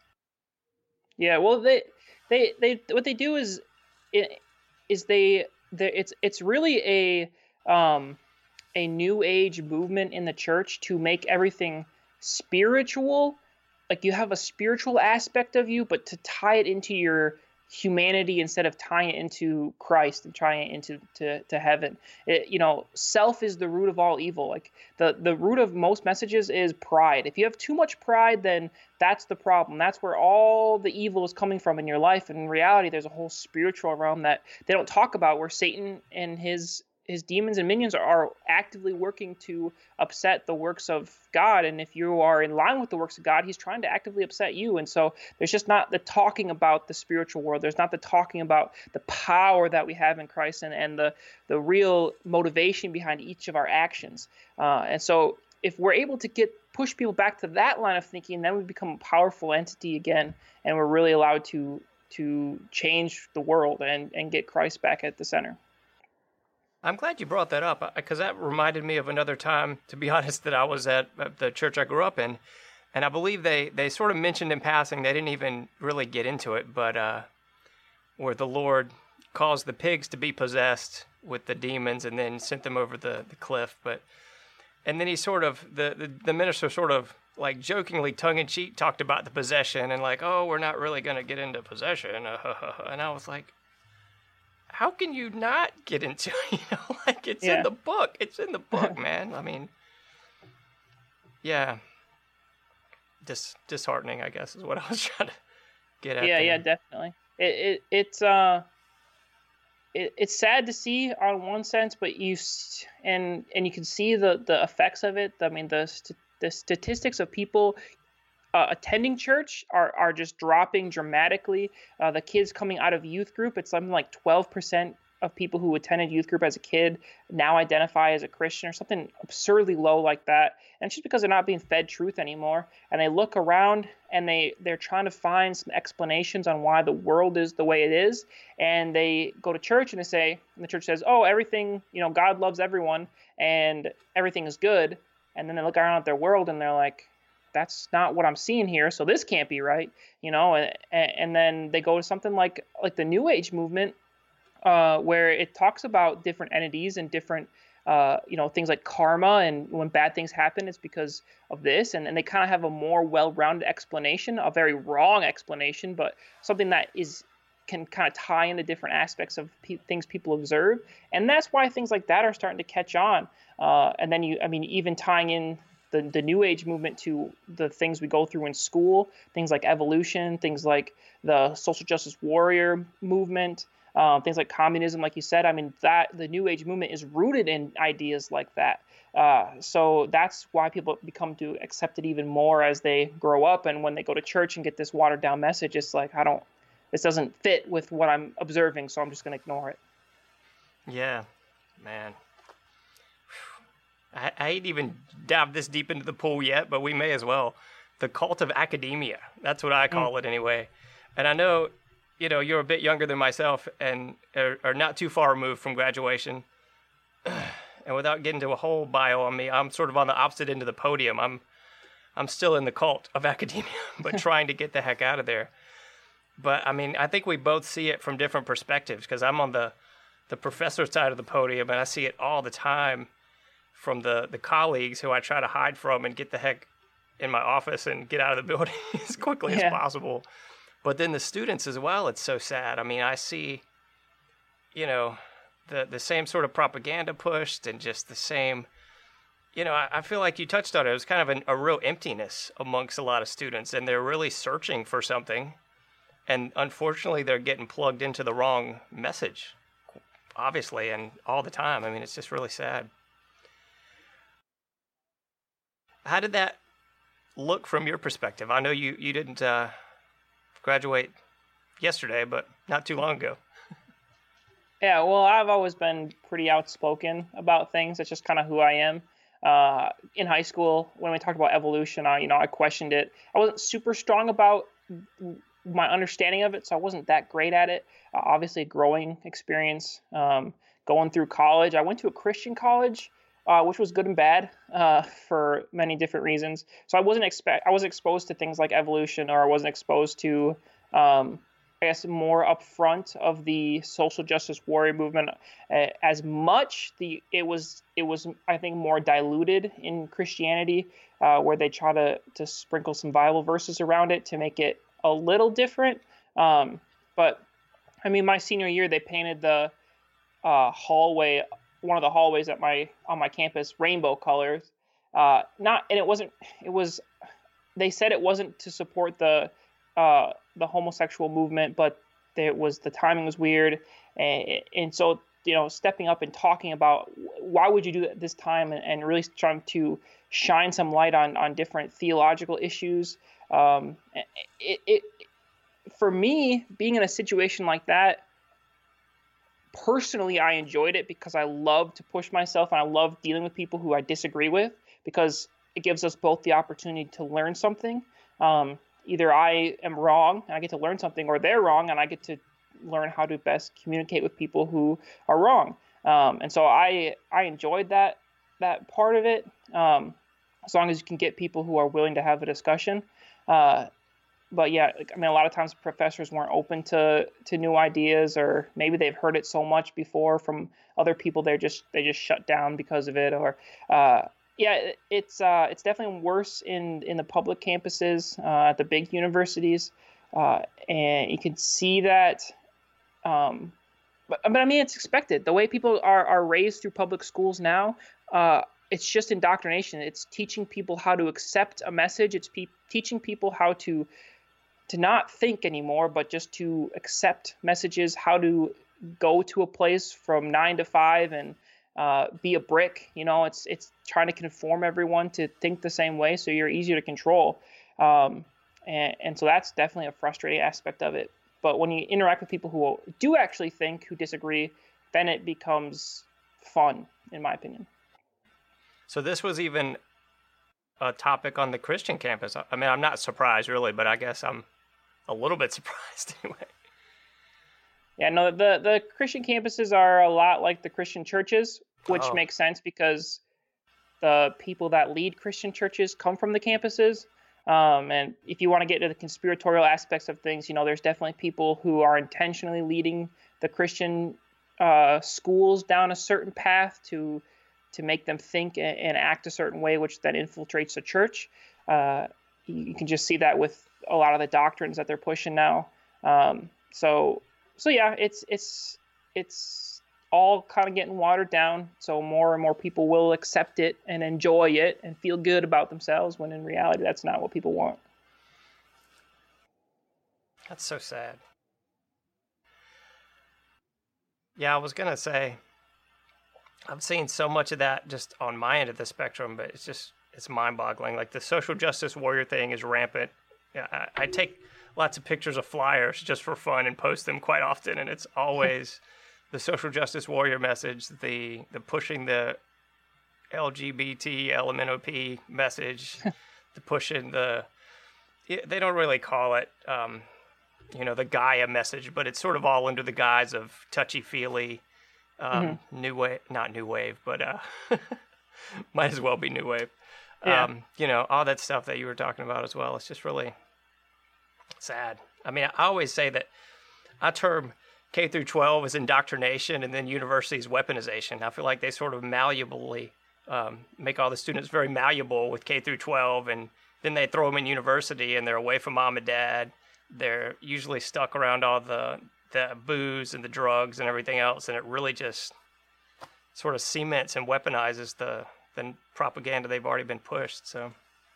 Yeah, well, they, they, they, what they do is, it, is they, they, it's, it's really a, um, a new age movement in the church to make everything spiritual. Like you have a spiritual aspect of you, but to tie it into your humanity instead of tying it into Christ and tying it into to, to heaven. It, you know, self is the root of all evil. Like the, the root of most messages is pride. If you have too much pride, then that's the problem. That's where all the evil is coming from in your life. And in reality, there's a whole spiritual realm that they don't talk about, where Satan and his his demons and minions are, are actively working to upset the works of God. And if you are in line with the works of God, he's trying to actively upset you. And so there's just not the talking about the spiritual world. There's not the talking about the power that we have in Christ, and, and the, the real motivation behind each of our actions. Uh, and so if we're able to get push people back to that line of thinking, then we become a powerful entity again, and we're really allowed to to change the world and, and get Christ back at the center. I'm glad you brought that up, because that reminded me of another time, to be honest, that I was at at the church I grew up in. And I believe they, they sort of mentioned in passing, they didn't even really get into it, but uh, where the Lord caused the pigs to be possessed with the demons and then sent them over the, the cliff. But and then he sort of, the, the, the minister sort of like jokingly, tongue-in-cheek, talked about the possession and like, oh, we're not really going to get into possession. And I was like, how can you not get into it? You know, like it's Yeah. in the book. It's in the book, man. I mean, yeah. Dis- disheartening, I guess, is what I was trying to get at. Yeah, there. yeah, definitely. It, it it's uh, it, it's sad to see on one sense, but you s- and and you can see the the effects of it. I mean, the st- the statistics of people uh, attending church are are just dropping dramatically. Uh, the kids coming out of youth group, it's something like twelve percent of people who attended youth group as a kid now identify as a Christian, or something absurdly low like that. And it's just because they're not being fed truth anymore. And they look around and they, they're trying to find some explanations on why the world is the way it is. And they go to church and they say, and the church says, oh, everything, you know, God loves everyone and everything is good. And then they look around at their world and they're like, that's not what I'm seeing here. So this can't be right. You know, and, and then they go to something like, like the New Age movement, Uh, where it talks about different entities and different, uh, you know, things like karma, and when bad things happen, it's because of this. And, and they kind of have a more well-rounded explanation, a very wrong explanation, but something that is can kind of tie into different aspects of pe- things people observe. And that's why things like that are starting to catch on. Uh, and then you, I mean, even tying in the, the New Age movement to the things we go through in school, things like evolution, things like the social justice warrior movement, uh, things like communism, like you said. I mean, that the New Age movement is rooted in ideas like that. Uh, so that's why people become to accept it even more as they grow up. And when they go to church and get this watered down message, it's like, I don't, this doesn't fit with what I'm observing, so I'm just going to ignore it. Yeah, man. I, I ain't even dived this deep into the pool yet, but we may as well. The cult of academia. That's what I call mm. it anyway. And I know, you know, you're a bit younger than myself and are, are not too far removed from graduation. And without getting into a whole bio on me, I'm sort of on the opposite end of the podium. I'm I'm still in the cult of academia, but trying to get the heck out of there. But, I mean, I think we both see it from different perspectives because I'm on the, the professor side of the podium, and I see it all the time from the, the colleagues who I try to hide from and get the heck in my office and get out of the building as quickly yeah. as possible. But then the students as well, it's so sad. I mean, I see, you know, the, the same sort of propaganda pushed and just the same, you know, I, I feel like you touched on it. It was kind of an, a real emptiness amongst a lot of students, and they're really searching for something. And unfortunately, they're getting plugged into the wrong message, obviously, and all the time. I mean, it's just really sad. How did that look from your perspective? I know you, you didn't uh, graduate yesterday, but not too long ago. Yeah, well, I've always been pretty outspoken about things. It's just kind of who I am. Uh, in high school, when we talked about evolution, I, you know, I questioned it. I wasn't super strong about my understanding of it, so I wasn't that great at it. Uh, obviously, a growing experience. Um, going through college, I went to a Christian college, uh, which was good and bad uh, for many different reasons. So I wasn't expect I wasn't exposed to things like evolution, or I wasn't exposed to um, I guess more upfront of the social justice warrior movement uh, as much. The it was it was I think more diluted in Christianity, uh, where they try to to sprinkle some Bible verses around it to make it a little different. Um, but I mean, my senior year they painted the uh, hallway, one of the hallways at my on my campus, rainbow colors. Uh, not and it wasn't. It was. They said it wasn't to support the. Uh, the homosexual movement, but it was the timing was weird, and, and so you know, stepping up and talking about why would you do it this time, and, and really trying to shine some light on on different theological issues. Um, it, it for me, being in a situation like that, personally, I enjoyed it because I love to push myself and I love dealing with people who I disagree with, because it gives us both the opportunity to learn something. Um, Either I am wrong and I get to learn something, or they're wrong and I get to learn how to best communicate with people who are wrong. Um, and so I I enjoyed that that part of it, um, as long as you can get people who are willing to have a discussion. Uh, but yeah, I mean, a lot of times professors weren't open to to new ideas, or maybe they've heard it so much before from other people they're just they just shut down because of it, or uh, Yeah, it's uh, it's definitely worse in, in the public campuses, uh, at the big universities, uh, and you can see that. Um, but, but I mean, it's expected. The way people are, are raised through public schools now, uh, it's just indoctrination. It's teaching people how to accept a message. It's pe- teaching people how to to not think anymore, but just to accept messages. How to go to a place from nine to five and Uh, be a brick. You know, it's it's trying to conform everyone to think the same way, so you're easier to control. Um, and, and so that's definitely a frustrating aspect of it. But when you interact with people who do actually think, who disagree, then it becomes fun, in my opinion. So this was even a topic on the Christian campus. I mean, I'm not surprised really, but I guess I'm a little bit surprised anyway. Yeah, no, the, the Christian campuses are a lot like the Christian churches, which oh. makes sense because the people that lead Christian churches come from the campuses. Um, and if you want to get into the conspiratorial aspects of things, you know, there's definitely people who are intentionally leading the Christian uh, schools down a certain path to to make them think and, and act a certain way, which then infiltrates the church. Uh, you, you can just see that with a lot of the doctrines that they're pushing now. Um, so so yeah, it's it's it's all kind of getting watered down. So more and more people will accept it and enjoy it and feel good about themselves. When in reality, that's not what people want. That's so sad. Yeah, I was gonna say, I've seen so much of that just on my end of the spectrum, but it's just it's mind-boggling. Like the social justice warrior thing is rampant. Yeah, I, I take lots of pictures of flyers just for fun and post them quite often, and it's always the social justice warrior message, the the pushing the L G B T L M N O P message, the pushing the they don't really call it um, you know the Gaia message, but it's sort of all under the guise of touchy-feely um, mm-hmm. new wave, not new wave, but uh, might as well be new wave. Yeah. Um, you know, all that stuff that you were talking about as well. It's just really sad. I mean, I always say that I term K through twelve as indoctrination and then universities weaponization. I feel like they sort of malleably um, make all the students very malleable with K through twelve, and then they throw them in university and they're away from mom and dad. They're usually stuck around all the, the booze and the drugs and everything else, and it really just sort of cements and weaponizes the the propaganda they've already been pushed. So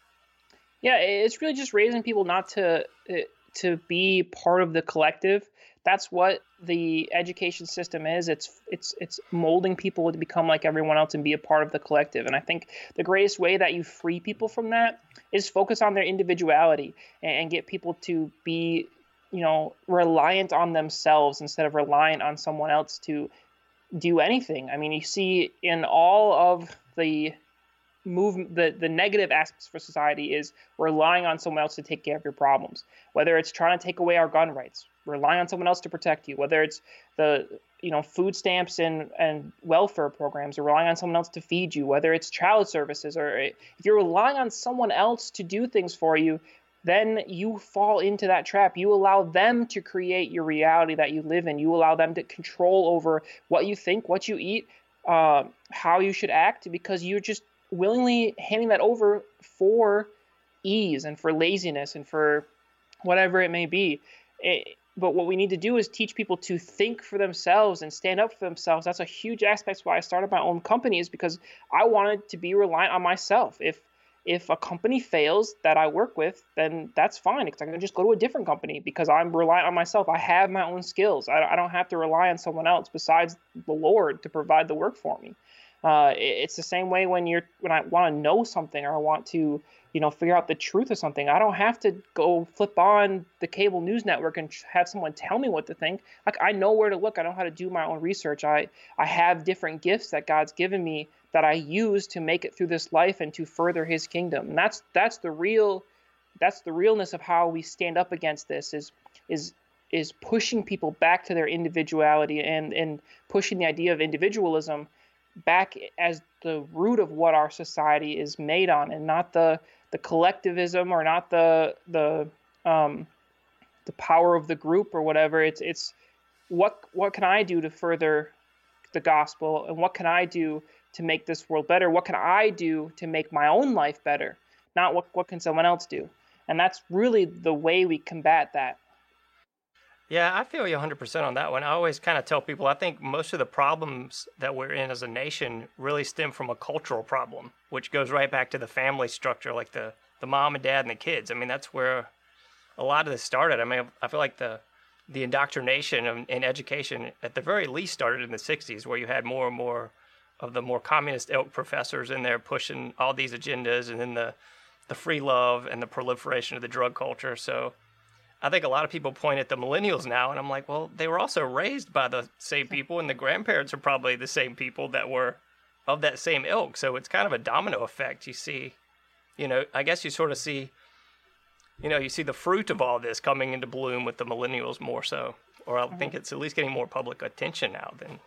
yeah, it's really just raising people not to to be part of the collective. That's what the education system is. It's it's it's molding people to become like everyone else and be a part of the collective. And I think the greatest way that you free people from that is focus on their individuality and get people to be, you know, reliant on themselves instead of reliant on someone else to do anything. I mean, you see in all of the move the the negative aspects for society is relying on someone else to take care of your problems, whether it's trying to take away our gun rights, relying on someone else to protect you, whether it's the you know food stamps and and welfare programs, or relying on someone else to feed you, whether it's child services, or if you're relying on someone else to do things for you, then you fall into that trap. You allow them to create your reality that you live in. You allow them to control over what you think, what you eat, uh, how you should act, because you're just willingly handing that over for ease and for laziness and for whatever it may be. It, but what we need to do is teach people to think for themselves and stand up for themselves. That's a huge aspect why I started my own company, is because I wanted to be reliant on myself. If if a company fails that I work with, then that's fine, because I can just go to a different company because I'm reliant on myself. I have my own skills. I, I don't have to rely on someone else besides the Lord to provide the work for me. Uh, it's the same way when you're when I want to know something, or I want to, you know, figure out the truth of something. I don't have to go flip on the cable news network and have someone tell me what to think. Like, I know where to look. I know how to do my own research. I I have different gifts that God's given me that I use to make it through this life and to further His kingdom. And that's that's the real that's the realness of how we stand up against this, is is is pushing people back to their individuality and and pushing the idea of individualism back as the root of what our society is made on, and not the the collectivism, or not the the um, the power of the group or whatever. It's it's what what can I do to further the gospel, and what can I do to make this world better? What can I do to make my own life better? Not what what can someone else do? And that's really the way we combat that. Yeah, I feel you one hundred percent on that one. I always kind of tell people, I think most of the problems that we're in as a nation really stem from a cultural problem, which goes right back to the family structure, like the, the mom and dad and the kids. I mean, that's where a lot of this started. I mean, I feel like the the indoctrination in, in education at the very least started in the sixties, where you had more and more of the more communist ilk professors in there pushing all these agendas, and then the, the free love and the proliferation of the drug culture. So I think a lot of people point at the millennials now, and I'm like, well, they were also raised by the same people, and the grandparents are probably the same people that were of that same ilk. So it's kind of a domino effect. You see, you know, I guess you sort of see, you know, you see the fruit of all this coming into bloom with the millennials more so, or I think it's at least getting more public attention now than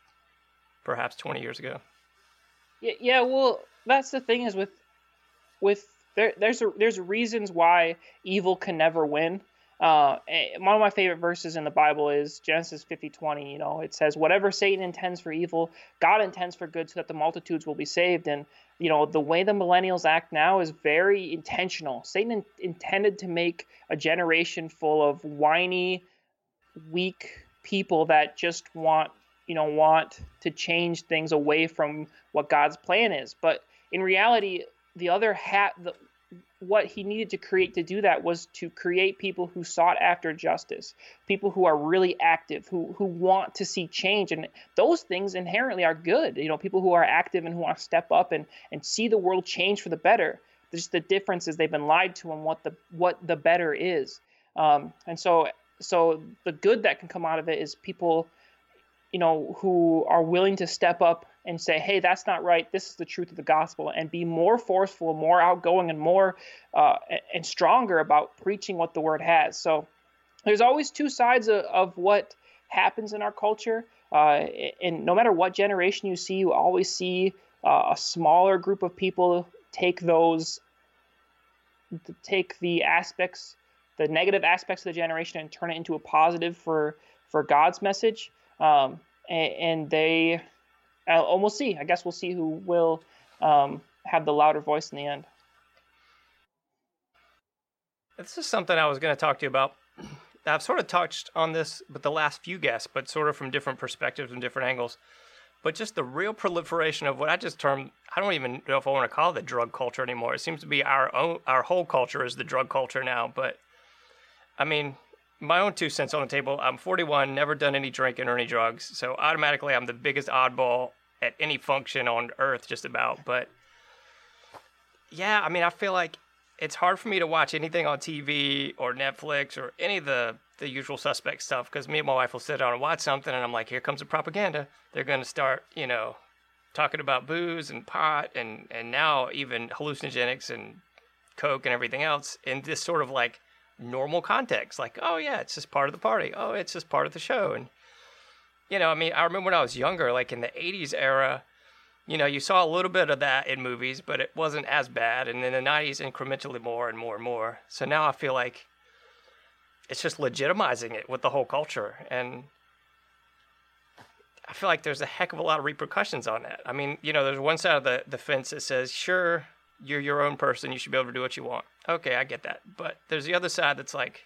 perhaps twenty years ago. Yeah, yeah. Well, that's the thing is with with there there's a, there's reasons why evil can never win. Uh, one of my favorite verses in the Bible is Genesis fifty twenty. You know, it says, whatever Satan intends for evil, God intends for good, so that the multitudes will be saved. And, you know, the way the millennials act now is very intentional. Satan in- intended to make a generation full of whiny, weak, people that just want, you know, want to change things away from what God's plan is. But in reality, the other hat, the, what he needed to create to do that was to create people who sought after justice, people who are really active, who who want to see change. And those things inherently are good. You know, people who are active and who want to step up and, and see the world change for the better. Just the difference is they've been lied to on what the what the better is. Um, and so so the good that can come out of it is people, you know, who are willing to step up and say, hey, that's not right. This is the truth of the gospel, and be more forceful, more outgoing, and more uh, and stronger about preaching what the word has. So there's always two sides of, of what happens in our culture. Uh, and no matter what generation you see, you always see uh, a smaller group of people take those, take the aspects, the negative aspects of the generation and turn it into a positive for, for God's message. Um, and, and they, uh, and we'll see, I guess we'll see who will um, have the louder voice in the end. This is something I was going to talk to you about. I've sort of touched on this with the last few guests, but sort of from different perspectives and different angles. But just the real proliferation of what I just termed, I don't even know if I want to call it the drug culture anymore. It seems to be our own, our whole culture is the drug culture now. But I mean, my own two cents on the table. I'm forty-one, never done any drinking or any drugs. So automatically I'm the biggest oddball at any function on earth just about. But yeah, I mean, I feel like it's hard for me to watch anything on T V or Netflix or any of the, the usual suspect stuff, because me and my wife will sit down and watch something and I'm like, here comes the propaganda. They're going to start, you know, talking about booze and pot and, and now even hallucinogenics and coke and everything else in this sort of like normal context. Like, oh yeah, it's just part of the party. Oh, it's just part of the show. And, you know, I mean, I remember when I was younger, like in the eighties era, you know, you saw a little bit of that in movies, but it wasn't as bad. And in the nineties, incrementally more and more and more. So now I feel like it's just legitimizing it with the whole culture. And I feel like there's a heck of a lot of repercussions on that. I mean, you know, there's one side of the, the fence that says, sure, you're your own person. You should be able to do what you want. Okay, I get that. But there's the other side that's like,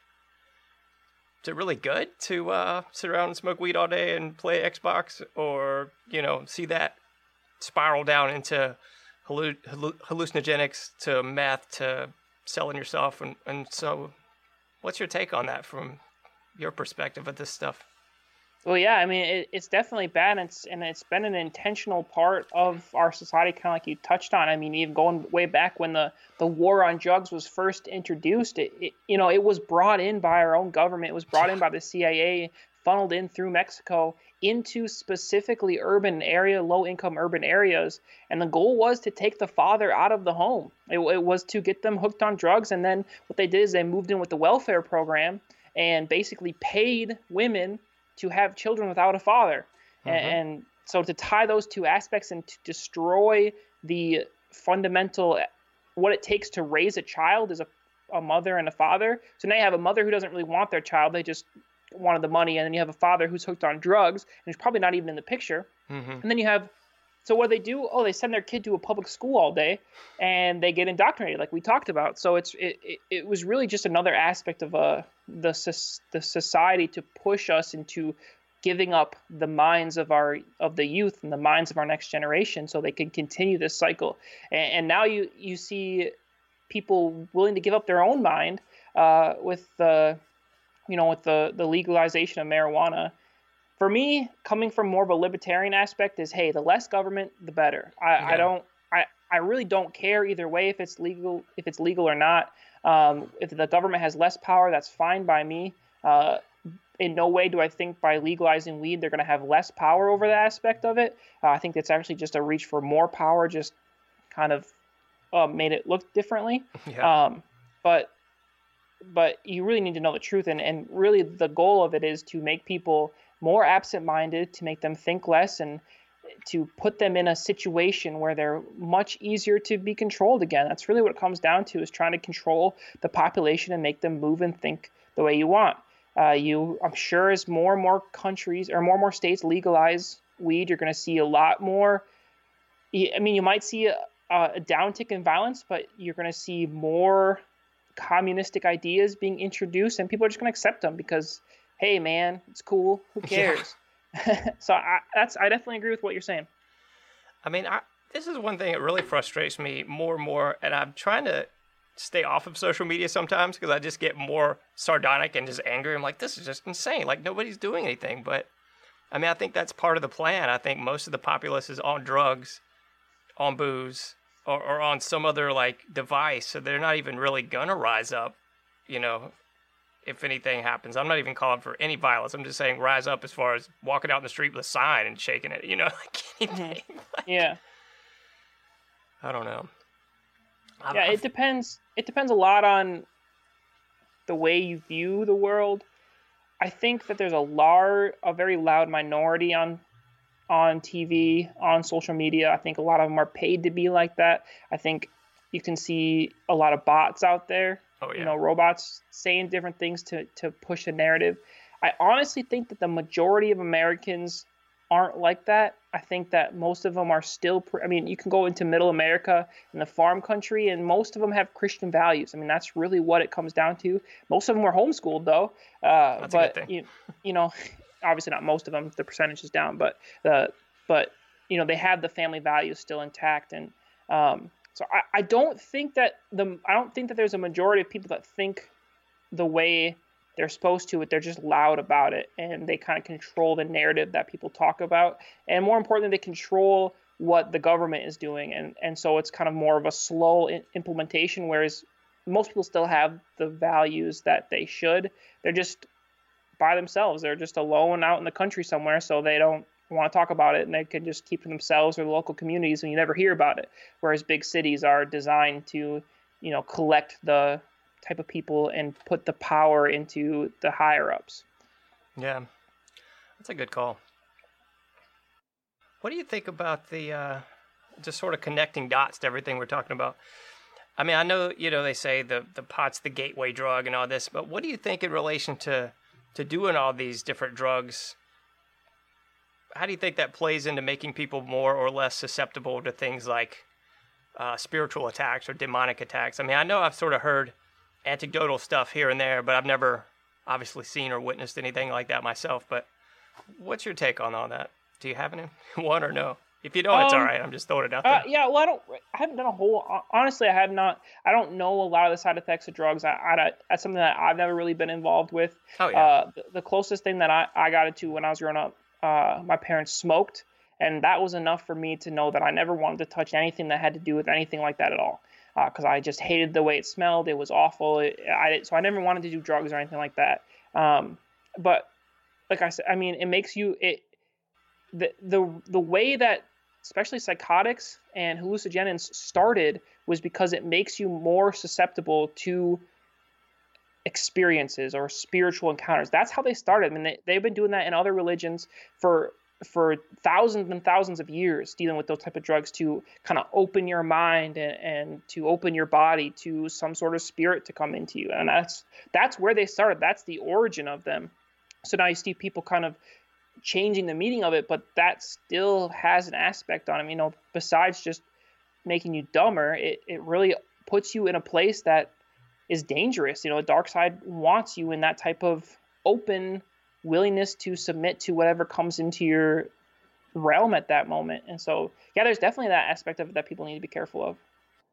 is it really good to uh, sit around and smoke weed all day and play Xbox, or, you know, see that spiral down into halluc- halluc- hallucinogenics to meth to selling yourself? And, and so what's your take on that from your perspective of this stuff? Well, yeah, I mean, it, it's definitely bad, and it's, and it's been an intentional part of our society, kind of like you touched on. I mean, even going way back when the, the war on drugs was first introduced, it, it you know, it was brought in by our own government. It was brought in by the C I A, funneled in through Mexico into specifically urban area, low-income urban areas, and the goal was to take the father out of the home. It, it was to get them hooked on drugs, and then what they did is they moved in with the welfare program and basically paid women to have children without a father. Mm-hmm. And, and so to tie those two aspects and to destroy the fundamental, what it takes to raise a child is a, a mother and a father. So now you have a mother who doesn't really want their child. They just wanted the money. And then you have a father who's hooked on drugs and he's probably not even in the picture. Mm-hmm. And then you have, so what do they do? Oh, they send their kid to a public school all day and they get indoctrinated like we talked about. So it's it, it, it was really just another aspect of uh, the, the society to push us into giving up the minds of our of the youth and the minds of our next generation so they can continue this cycle. And, and now you, you see people willing to give up their own mind uh, with the, you know, with the, the legalization of marijuana. For me, coming from more of a libertarian aspect is, hey, the less government, the better. I, yeah. I don't, I, I really don't care either way if it's legal, if it's legal or not. Um, if the government has less power, that's fine by me. Uh, in no way do I think by legalizing weed, they're going to have less power over that aspect of it. Uh, I think it's actually just a reach for more power, just kind of uh, made it look differently. Yeah. Um, but, but you really need to know the truth. And, and really the goal of it is to make people more absent-minded, to make them think less, and to put them in a situation where they're much easier to be controlled again. That's really what it comes down to, is trying to control the population and make them move and think the way you want. Uh, you, I'm sure as more and more countries or more and more states legalize weed, you're going to see a lot more. I mean, you might see a, a downtick in violence, but you're going to see more communistic ideas being introduced, and people are just going to accept them because, hey man, it's cool. Who cares? Yeah. so I, that's I definitely agree with what you're saying. I mean, I, this is one thing that really frustrates me more and more, and I'm trying to stay off of social media sometimes because I just get more sardonic and just angry. I'm like, this is just insane. Like, nobody's doing anything. But, I mean, I think that's part of the plan. I think most of the populace is on drugs, on booze, or, or on some other, like, device. So they're not even really going to rise up, you know, if anything happens. I'm not even calling for any violence. I'm just saying rise up as far as walking out in the street with a sign and shaking it, you know, like anything. Like, yeah. I don't know. Yeah, it depends. It depends a lot on the way you view the world. I think that there's a large, a very loud minority on on T V, on social media. I think a lot of them are paid to be like that. I think you can see a lot of bots out there. Oh, yeah. You know, robots saying different things to, to push a narrative. I honestly think that the majority of Americans aren't like that. I think that most of them are still, pre- I mean, you can go into middle America in the farm country, and most of them have Christian values. I mean, that's really what it comes down to. Most of them were homeschooled, though. Uh, that's but, a good thing. You, you know, obviously not most of them, the percentage is down, but, the, but you know, they have the family values still intact. And um, so I, I don't think that the, I don't think that there's a majority of people that think the way they're supposed to, but they're just loud about it, and they kind of control the narrative that people talk about. And more importantly, they control what the government is doing. And, and so it's kind of more of a slow I- implementation, whereas most people still have the values that they should. They're just by themselves. They're just alone out in the country somewhere, so they don't want to talk about it, and they can just keep to themselves or the local communities, and you never hear about it. Whereas big cities are designed to, you know, collect the type of people and put the power into the higher ups. Yeah, that's a good call. What do you think about the uh, just sort of connecting dots to everything we're talking about? I mean, I know, you know, they say the, the pot's the gateway drug and all this, but what do you think in relation to, to doing all these different drugs? How do you think that plays into making people more or less susceptible to things like uh, spiritual attacks or demonic attacks? I mean, I know I've sort of heard anecdotal stuff here and there, but I've never obviously seen or witnessed anything like that myself. But what's your take on all that? Do you have any one or no? If you don't, um, it's all right. I'm just throwing it out there. Uh, yeah, well, I don't. I haven't done a whole. Honestly, I have not. I don't know a lot of the side effects of drugs. I, I that's something that I've never really been involved with. Oh yeah. Uh, the, the closest thing that I, I got into when I was growing up, uh, my parents smoked, and that was enough for me to know that I never wanted to touch anything that had to do with anything like that at all. Because uh, I just hated the way it smelled. It was awful. It, I, so I never wanted to do drugs or anything like that. Um, but like I said, I mean, it makes you it the the the way that especially psychotics and hallucinogens started was because it makes you more susceptible to experiences or spiritual encounters. That's how they started. I mean, they, they've been doing that in other religions for for thousands and thousands of years, dealing with those type of drugs to kind of open your mind and, and to open your body to some sort of spirit to come into you. And that's that's where they started. That's the origin of them. So now you see people kind of changing the meaning of it, but that still has an aspect on it. You know, besides just making you dumber, it, it really puts you in a place that is dangerous. You know, the dark side wants you in that type of open willingness to submit to whatever comes into your realm at that moment. And so, yeah, there's definitely that aspect of it that people need to be careful of.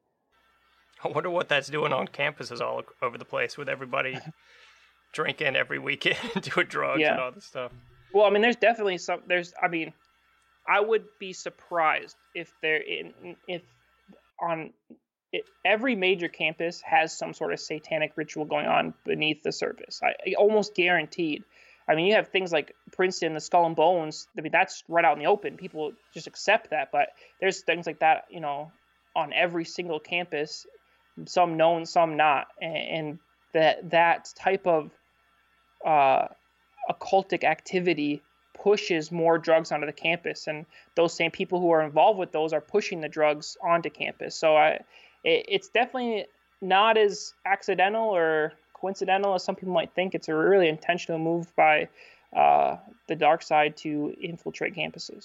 I wonder what that's doing on campuses all over the place with everybody drinking every weekend and doing drugs yeah. and all this stuff. Well, I mean, there's definitely some, there's, I mean, I would be surprised if there, in, if on it, every major campus has some sort of satanic ritual going on beneath the surface. I, I almost guaranteed. I mean, you have things like Princeton, the Skull and Bones. I mean, that's right out in the open. People just accept that. But there's things like that, you know, on every single campus, some known, some not. And, and that that type of uh, occultic activity pushes more drugs onto the campus. And those same people who are involved with those are pushing the drugs onto campus. So I, it, it's definitely not as accidental or coincidental as some people might think. It's a really intentional move by uh, the dark side to infiltrate campuses.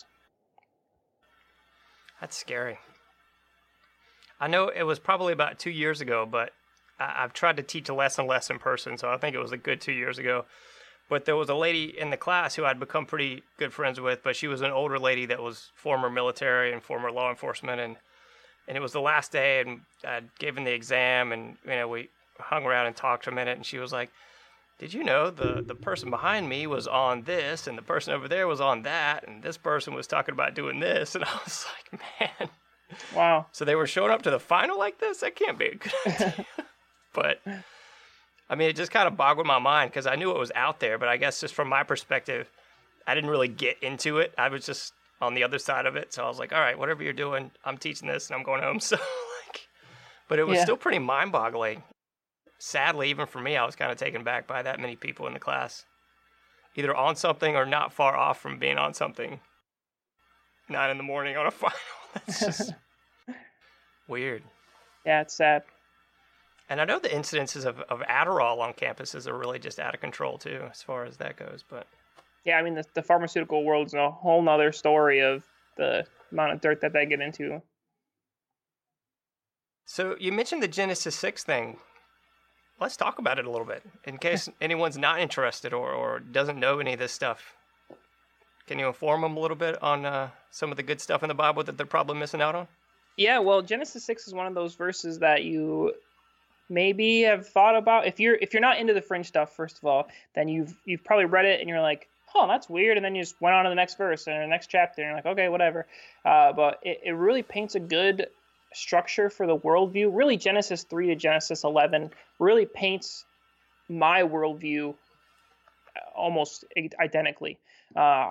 That's scary. I know it was probably about two years ago, but I- I've tried to teach less and less in person, so I think it was a good two years ago. But there was a lady in the class who I'd become pretty good friends with, but she was an older lady that was former military and former law enforcement, and and it was the last day, and I'd given the exam, and you know we hung around and talked for a minute, and she was like, "Did you know the the person behind me was on this, and the person over there was on that, and this person was talking about doing this?" And I was like, "Man, wow!" So they were showing up to the final like this? That can't be a good idea. But I mean, it just kind of boggled my mind because I knew it was out there, but I guess just from my perspective, I didn't really get into it. I was just on the other side of it. So I was like, all right, whatever you're doing, I'm teaching this and I'm going home. So, like, but it was Yeah. still pretty mind boggling. Sadly, even for me, I was kind of taken back by that many people in the class, either on something or not far off from being on something. Nine in the morning on a final. That's just weird. Yeah, it's sad. And I know the incidences of, of Adderall on campuses are really just out of control too, as far as that goes. But Yeah, I mean, the, the pharmaceutical world's a whole nother story of the amount of dirt that they get into. so you mentioned the Genesis six thing. Let's talk about it a little bit, in case anyone's not interested or, or doesn't know any of this stuff. Can you inform them a little bit on uh, some of the good stuff in the Bible that they're probably missing out on? Yeah, well, Genesis six is one of those verses that you maybe have thought about. If you're if you're not into the fringe stuff, first of all, then you've you've probably read it and you're like, oh, that's weird, and then you just went on to the next verse or the next chapter, and you're like, okay, whatever. Uh, but it, it really paints a good structure for the worldview. Really, Genesis three to Genesis eleven really paints my worldview almost identically. Uh,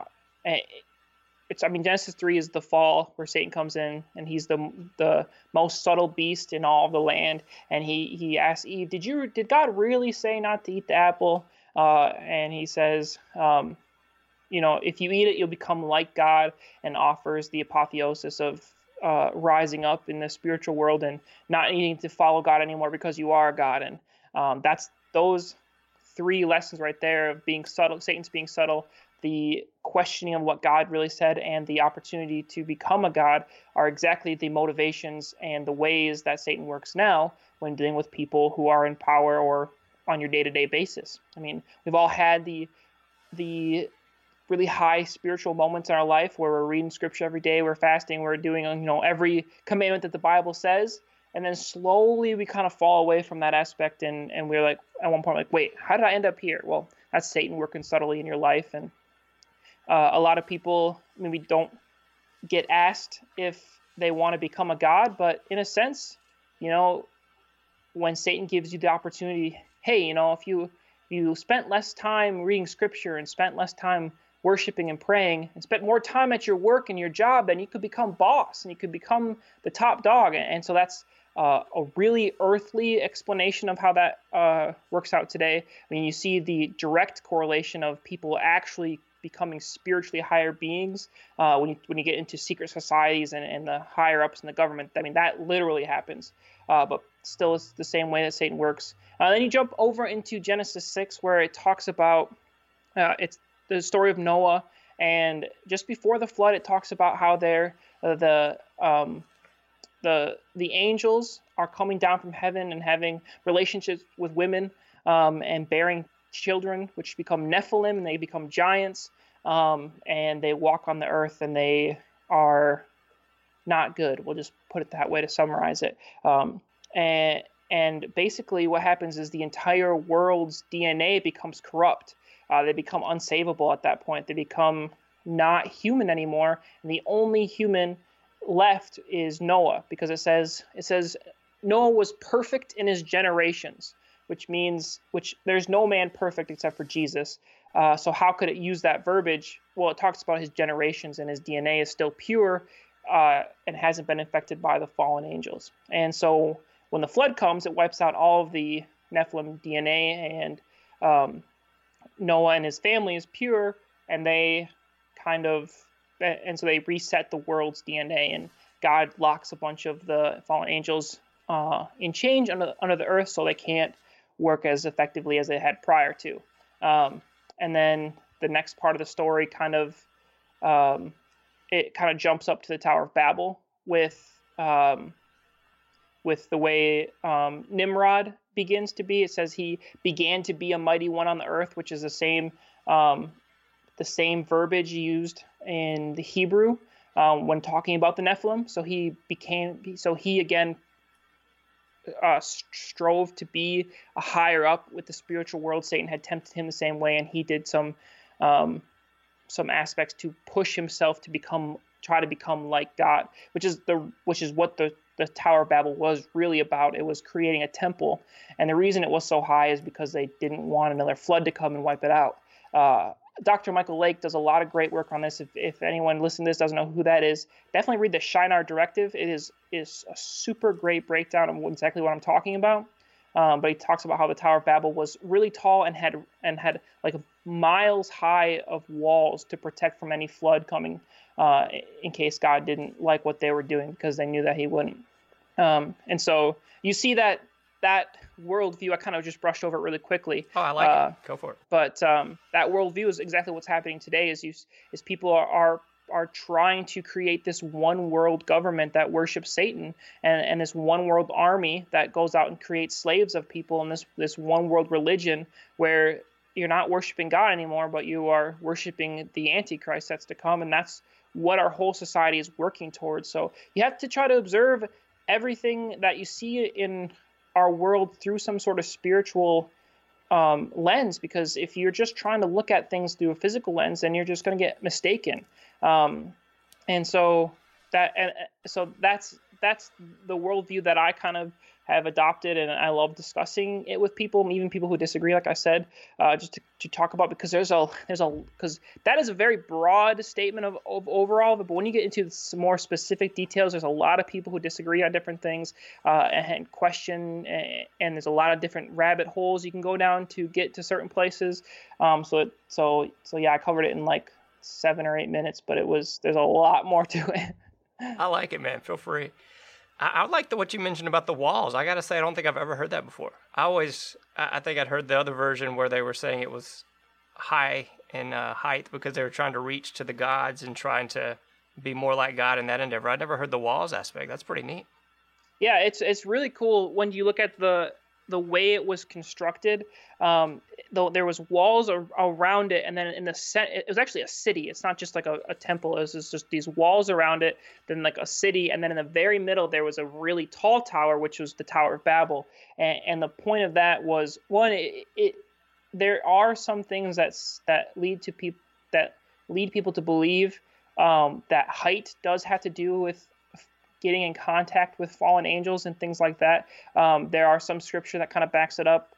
it's I mean Genesis three is the fall where Satan comes in and he's the the most subtle beast in all of the land, and he he asks Eve, did you did God really say not to eat the apple? Uh, and he says, um, you know, if you eat it, you'll become like God, and offers the apotheosis of uh, rising up in the spiritual world and not needing to follow God anymore because you are God. And um, that's those three lessons right there of being subtle, Satan's being subtle, the questioning of what God really said, and the opportunity to become a God are exactly the motivations and the ways that Satan works now when dealing with people who are in power or on your day-to-day basis. I mean, we've all had the the really high spiritual moments in our life where we're reading scripture every day, we're fasting, we're doing, you know, every commandment that the Bible says, and then slowly we kind of fall away from that aspect, and and we're like, at one point, like, wait, how did I end up here? Well, that's Satan working subtly in your life. And uh, a lot of people maybe don't get asked if they want to become a god, but in a sense, you know, when Satan gives you the opportunity, hey, you know, if you you spent less time reading scripture and spent less time worshiping and praying and spent more time at your work and your job, then you could become boss and you could become the top dog. And so that's uh, a really earthly explanation of how that uh, works out today. I mean, you see the direct correlation of people actually becoming spiritually higher beings uh, when you when you get into secret societies and, and the higher ups in the government. I mean, that literally happens. Uh, but still, it's the same way that Satan works. Uh, then you jump over into Genesis six, where it talks about uh, it's the story of Noah, and just before the flood, it talks about how they're uh, the um, the the angels are coming down from heaven and having relationships with women um, and bearing children, which become Nephilim, and they become giants, um, and they walk on the earth, and they are not good. We'll just put it that way to summarize it. Um, and and basically, what happens is the entire world's D N A becomes corrupt. Uh, they become unsavable at that point. They become not human anymore, and the only human left is Noah, because it says it says Noah was perfect in his generations, which means which there's no man perfect except for Jesus. Uh, so how could it use that verbiage? Well, it talks about his generations, and his D N A is still pure uh, and hasn't been infected by the fallen angels. And so when the flood comes, it wipes out all of the Nephilim D N A, and um, Noah and his family is pure, and they kind of, and so they reset the world's D N A, and God locks a bunch of the fallen angels uh, in change under, under the earth, so they can't work as effectively as they had prior to. Um, and then the next part of the story kind of, um, it kind of jumps up to the Tower of Babel with, um, with the way um, Nimrod begins to be. It says he began to be a mighty one on the earth, which is the same um, the same verbiage used in the Hebrew um, when talking about the Nephilim. So he became, so he again uh, strove to be a higher up with the spiritual world. Satan had tempted him the same way, and he did some um, some aspects to push himself to become, try to become like God, which is the which is what the the Tower of Babel was really about. It was creating a temple, and the reason it was so high is because they didn't want another flood to come and wipe it out. Uh, Doctor Michael Lake does a lot of great work on this. If, if anyone listening to this doesn't know who that is, definitely read the Shinar Directive. It is is a super great breakdown of exactly what I'm talking about. Um, but he talks about how the Tower of Babel was really tall and had and had like miles high of walls to protect from any flood coming, uh, in case God didn't like what they were doing, because they knew that He wouldn't. Um, and so you see that that worldview. I kind of just brushed over it really quickly. Oh, I like uh, it. Go for it. But um, that worldview is exactly what's happening today. Is you is people are, are are trying to create this one world government that worships Satan, and, and this one world army that goes out and creates slaves of people, and this this one world religion where you're not worshiping God anymore, but you are worshiping the Antichrist that's to come, and that's what our whole society is working towards. So you have to try to observe everything that you see in our world through some sort of spiritual um, lens, because if you're just trying to look at things through a physical lens, then you're just going to get mistaken. Um, and so that, and so that's that's the worldview that I kind of have adopted, and I love discussing it with people, even people who disagree, like I said, uh, just to, to talk about, because there's a there's a because that is a very broad statement of, of overall, but when you get into some more specific details, there's a lot of people who disagree on different things uh, and question, and, and there's a lot of different rabbit holes you can go down to get to certain places. Um, so so so yeah, I covered it in like seven or eight minutes, but it was there's a lot more to it. I like it, man. Feel free. I, I like the what you mentioned about the walls. I gotta say, I don't think I've ever heard that before. I always, I, I think I'd heard the other version where they were saying it was high in uh, height because they were trying to reach to the gods and trying to be more like God in that endeavor. I never heard the walls aspect. That's pretty neat. Yeah, it's it's really cool when you look at the the way it was constructed. Um, though there was walls ar- around it, and then in the set, it was actually a city. It's not just like a, a temple. It was just these walls around it, then like a city, and then in the very middle there was a really tall tower, which was the Tower of Babel. And, and the point of that was, one, it, it there are some things that's that lead to people that lead people to believe um, that height does have to do with getting in contact with fallen angels and things like that. Um, there are some scripture that kind of backs it up.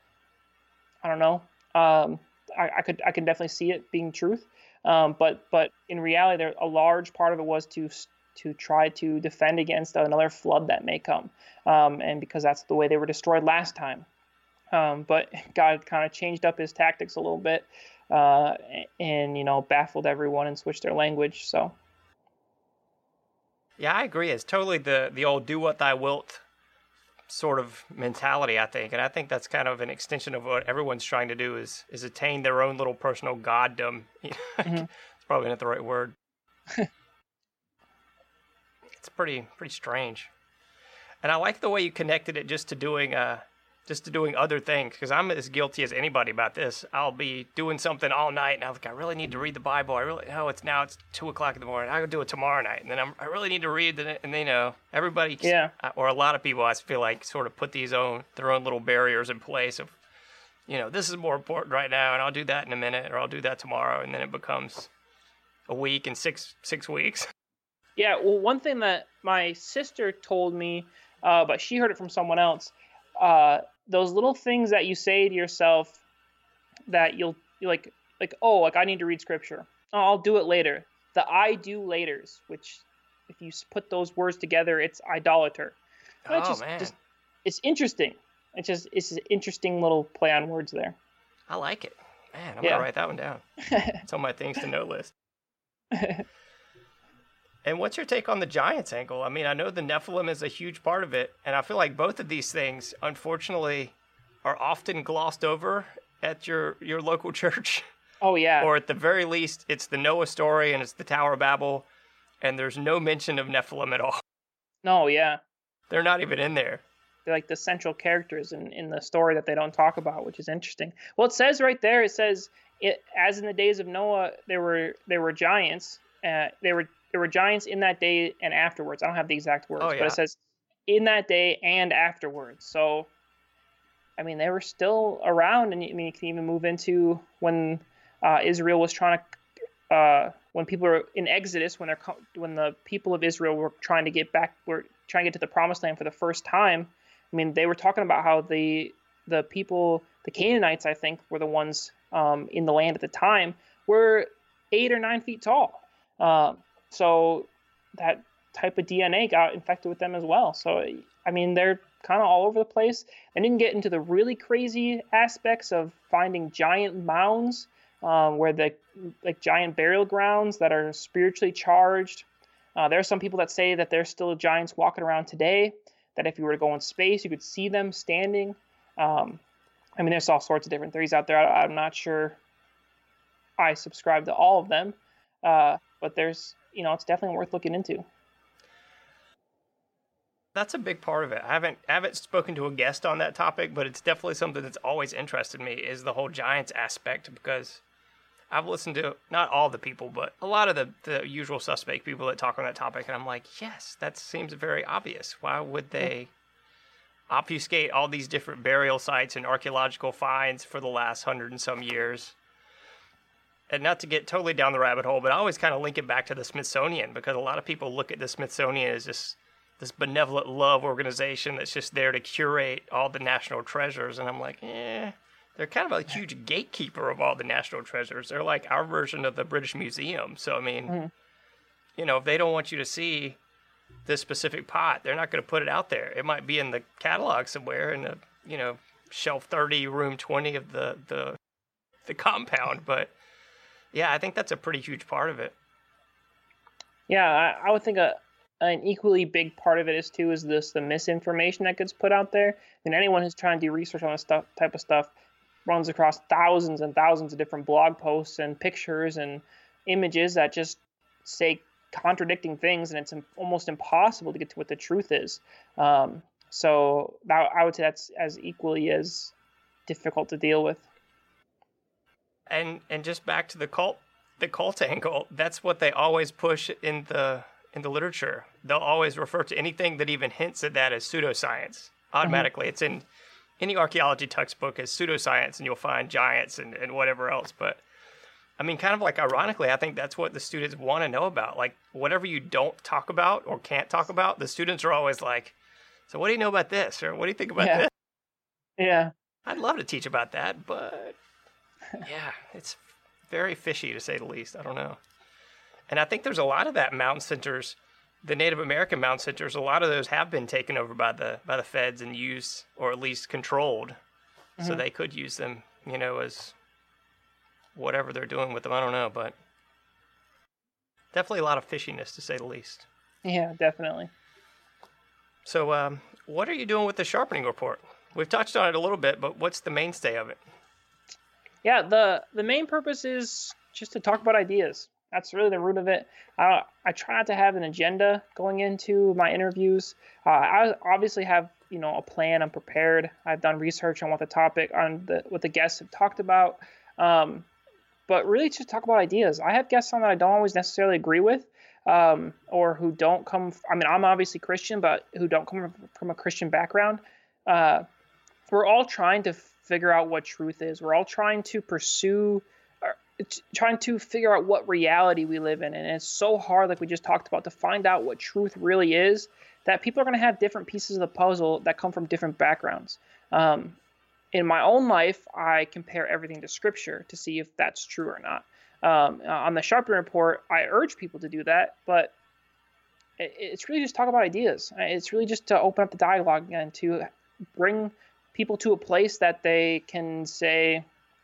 I don't know. Um, I, I could I can definitely see it being truth. Um, but but in reality, there a large part of it was to to try to defend against another flood that may come, um, and because that's the way they were destroyed last time. Um, but God kind of changed up His tactics a little bit, uh, and you know baffled everyone and switched their language. So. Yeah, I agree. It's totally the, the old do what thou wilt sort of mentality, I think. And I think that's kind of an extension of what everyone's trying to do is is attain their own little personal goddom. Mm-hmm. It's probably not the right word. It's pretty pretty strange. And I like the way you connected it just to doing uh just to doing other things, because I'm as guilty as anybody about this. I'll be doing something all night, and I'm like, I really need to read the Bible. I really, oh, it's now it's two o'clock in the morning. I'll do it tomorrow night, and then I'm, I really need to read the, and you know, everybody, yeah, or a lot of people, I feel like, sort of put these own their own little barriers in place of, you know, this is more important right now, and I'll do that in a minute, or I'll do that tomorrow, and then it becomes a week and six six weeks. Yeah, well, one thing that my sister told me, uh, but she heard it from someone else. Uh, those little things that you say to yourself that you'll like, like, oh, like I need to read scripture. Oh, I'll do it later. The I do laters, which if you put those words together, it's idolater. Oh, it's just, man. Just, it's interesting. It's just, it's an interesting little play on words there. I like it. Man, I'm yeah. going to write that one down. It's on my things to know list. And what's your take on the Giants angle? I mean, I know the Nephilim is a huge part of it, and I feel like both of these things, unfortunately, are often glossed over at your, your local church. Oh, yeah. Or at the very least, it's the Noah story and it's the Tower of Babel, and there's no mention of Nephilim at all. No, yeah. They're not even in there. They're like the central characters in, in the story that they don't talk about, which is interesting. Well, it says right there, it says, it, as in the days of Noah, there were there were giants. Uh, there were there were giants in that day and afterwards. I don't have the exact words, Oh, yeah. but it says in that day and afterwards. So, I mean, they were still around, and I mean, you can even move into when uh, Israel was trying to, uh, when people were in Exodus, when they're when the people of Israel were trying to get back, were trying to get to the Promised Land for the first time. I mean, they were talking about how the the people, the Canaanites, I think, were the ones um, in the land at the time, were eight or nine feet tall. Um, so that type of D N A got infected with them as well. So, I mean, they're kind of all over the place. And you can get into the really crazy aspects of finding giant mounds, um, where the like giant burial grounds that are spiritually charged. Uh, there are some people that say that there's still giants walking around today, that if you were to go in space, you could see them standing. Um, I mean, there's all sorts of different theories out there. I, I'm not sure I subscribe to all of them, uh, but there's, you know, it's definitely worth looking into. That's a big part of it. I haven't I haven't spoken to a guest on that topic, but it's definitely something that's always interested me, is the whole giants aspect, because I've listened to not all the people, but a lot of the, the usual suspect people that talk on that topic, and I'm like, yes, that seems very obvious. Why would they obfuscate all these different burial sites and archaeological finds for the last hundred and some years? And not to get totally down the rabbit hole, but I always kind of link it back to the Smithsonian, because a lot of people look at the Smithsonian as just this benevolent love organization that's just there to curate all the national treasures. And I'm like, eh, they're kind of a huge gatekeeper of all the national treasures. They're like our version of the British Museum. So, I mean, mm-hmm. you know, if they don't want you to see this specific pot, they're not going to put it out there. It might be in the catalog somewhere in a, you know, shelf thirty, room twenty of the, the, the compound. But yeah, I think that's a pretty huge part of it. Yeah, I, I would think a, an equally big part of it is too is this the misinformation that gets put out there. And anyone who's trying to do research on this stuff type of stuff runs across thousands and thousands of different blog posts and pictures and images that just say contradicting things, and it's almost impossible to get to what the truth is. Um, so that, I would say that's as equally as difficult to deal with. And and just back to the cult, the cult angle. That's what they always push in the in the literature. They'll always refer to anything that even hints at that as pseudoscience. Automatically, mm-hmm. It's in any archaeology textbook as pseudoscience, and you'll find giants and, and whatever else. But I mean, kind of like ironically, I think that's what the students want to know about. Like whatever you don't talk about or can't talk about, the students are always like, "So what do you know about this?" Or "What do you think about yeah. this?" Yeah, I'd love to teach about that, but yeah, it's very fishy to say the least. I don't know. And I think there's a lot of that mountain centers, the Native American mountain centers, a lot of those have been taken over by the by the feds and used, or at least controlled, mm-hmm. so they could use them, you know, as whatever they're doing with them. I don't know, but definitely a lot of fishiness, to say the least. Yeah, definitely. So um, what are you doing with the sharpening report? We've touched on it a little bit, but what's the mainstay of it? Yeah, the the main purpose is just to talk about ideas. That's really the root of it. Uh, I try not to have an agenda going into my interviews. Uh, I obviously have, you know, a plan. I'm prepared. I've done research on what the topic, on the what the guests have talked about. Um, but really, just talk about ideas. I have guests on that I don't always necessarily agree with, um, or who don't come. I mean, I'm obviously Christian, but who don't come from a Christian background. Uh, we're all trying to figure out what truth is. We're all trying to pursue, or trying to figure out what reality we live in. And it's so hard, like we just talked about, to find out what truth really is, that people are going to have different pieces of the puzzle that come from different backgrounds. Um, in my own life, I compare everything to Scripture to see if that's true or not. Um, on the Sharpening Report, I urge people to do that, but it, it's really just talk about ideas. It's really just to open up the dialogue and to bring people to a place that they can say,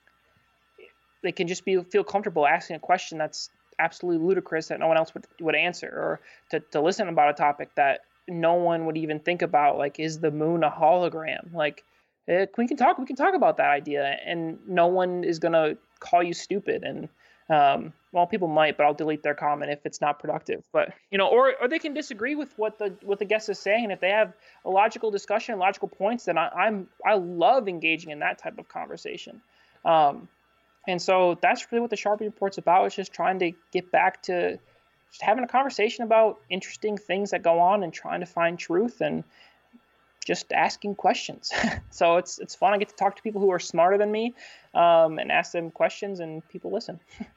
they can just be feel comfortable asking a question that's absolutely ludicrous that no one else would, would answer, or to, to listen about a topic that no one would even think about, like, is the moon a hologram? Like, it, we can talk, we can talk about that idea, and no one is going to call you stupid. And Um, well, people might, but I'll delete their comment if it's not productive. But you know, or or they can disagree with what the what the guest is saying, and if they have a logical discussion, logical points, then I, I'm I love engaging in that type of conversation. Um, and so that's really what the Sharpie Report's about. It's just trying to get back to just having a conversation about interesting things that go on and trying to find truth and just asking questions. So it's it's fun. I get to talk to people who are smarter than me um, and ask them questions, and people listen.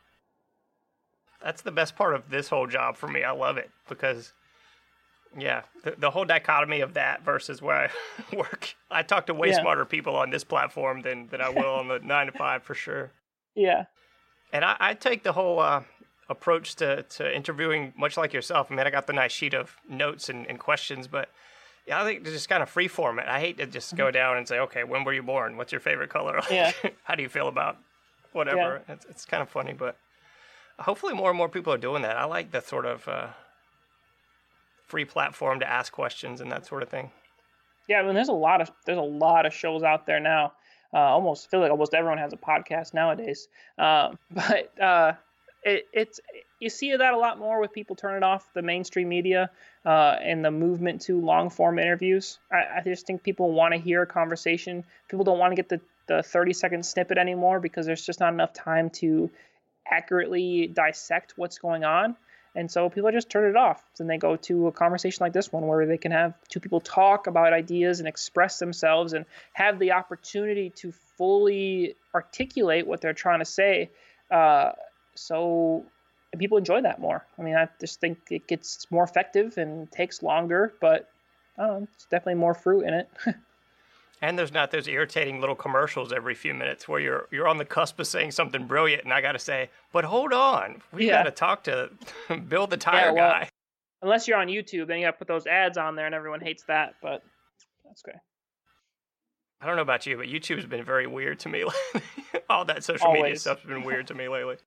That's the best part of this whole job for me. I love it because, yeah, the, the whole dichotomy of that versus where I work. I talk to way Yeah. smarter people on this platform than, than I will on the nine to five for sure. Yeah. And I, I take the whole uh, approach to, to interviewing much like yourself. I mean, I got the nice sheet of notes and, and questions, but yeah, I think to just kind of free form it. I hate to just go down and say, okay, when were you born? What's your favorite color? Like, Yeah. how do you feel about whatever? Yeah. It's, it's kind of funny, but hopefully more and more people are doing that. I like the sort of uh, free platform to ask questions and that sort of thing. Yeah, I mean, there's a lot of there's a lot of shows out there now. Uh, almost feel like almost everyone has a podcast nowadays. Um, but uh, it, it's you see that a lot more with people turning off the mainstream media uh, and the movement to long form interviews. I, I just think people want to hear a conversation. People don't want to get the the thirty second snippet anymore because there's just not enough time to accurately dissect what's going on. And so people just turn it off. And they go to a conversation like this one where they can have two people talk about ideas and express themselves and have the opportunity to fully articulate what they're trying to say. Uh, so people enjoy that more. I mean, I just think it gets more effective and takes longer, but I don't know, it's definitely more fruit in it. And there's not those irritating little commercials every few minutes where you're you're on the cusp of saying something brilliant, and I got to say, but hold on, we Yeah. got to talk to Bill the tire Yeah, well, guy. Unless you're on YouTube, then you got to put those ads on there and everyone hates that, but that's great. I don't know about you, but YouTube's been very weird to me. All that social media Always. stuff's been weird to me lately.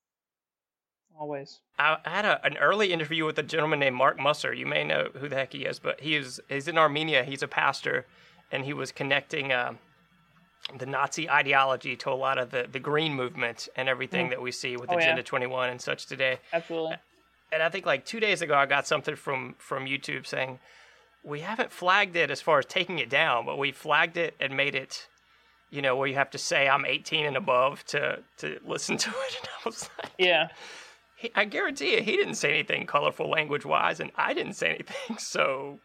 Always. I I had a, an early interview with a gentleman named Mark Musser. You may know who the heck he is, but he is he's in Armenia. He's a pastor, and he was connecting uh, the Nazi ideology to a lot of the, the green movement and everything Mm. that we see with Oh, yeah. Agenda twenty-one and such today. Absolutely. And I think like two days ago, I got something from, from YouTube saying, we haven't flagged it as far as taking it down, but we flagged it and made it, you know, where you have to say I'm eighteen and above to, to listen to it. And I was like, Yeah. he, I guarantee you, he didn't say anything colorful language-wise, and I didn't say anything, so...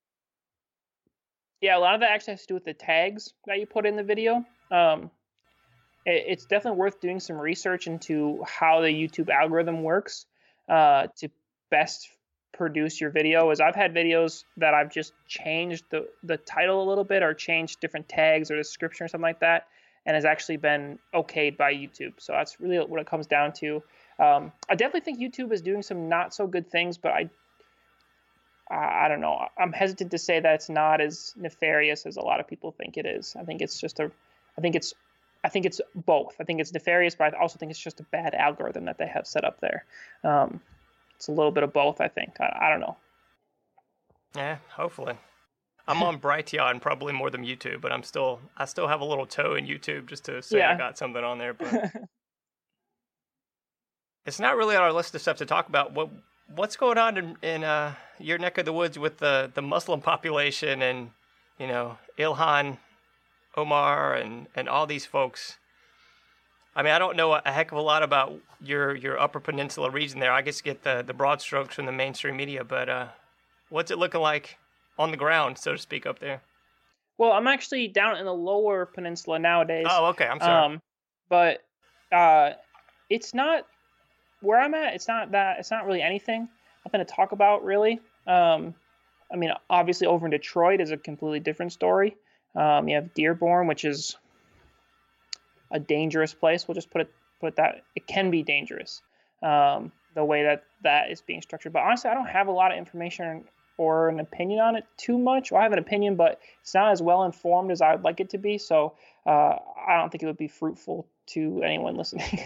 Yeah, a lot of that actually has to do with the tags that you put in the video. Um, it, it's definitely worth doing some research into how the YouTube algorithm works uh, to best produce your video. As I've had videos that I've just changed the, the title a little bit or changed different tags or description or something like that, and has actually been okayed by YouTube. So that's really what it comes down to. Um, I definitely think YouTube is doing some not so good things, but I I don't know. I'm hesitant to say that it's not as nefarious as a lot of people think it is. I think it's just a, I think it's, I think it's both. I think it's nefarious, but I also think it's just a bad algorithm that they have set up there. Um, it's a little bit of both, I think. I, I don't know. Yeah, hopefully. I'm on Brighteon probably more than YouTube, but I'm still, I still have a little toe in YouTube just to say I Yeah. got something on there, but... It's not really on our list of stuff to talk about. What what's going on in, in uh, your neck of the woods with the, the Muslim population and, you know, Ilhan Omar and, and all these folks? I mean, I don't know a heck of a lot about your your Upper Peninsula region there. I guess get the, the broad strokes from the mainstream media, but uh, what's it looking like on the ground, so to speak, up there? Well, I'm actually down in the Lower Peninsula nowadays. Oh, okay. I'm sorry. Um, but uh, it's not where I'm at. It's not that. It's not really anything. Nothing to talk about really. Um, I mean, obviously, over in Detroit is a completely different story. Um, you have Dearborn, which is a dangerous place. We'll just put it put it that it can be dangerous. Um, the way that that is being structured. But honestly, I don't have a lot of information or an opinion on it too much. Well, I have an opinion, but it's not as well informed as I would like it to be. So uh, I don't think it would be fruitful to anyone listening.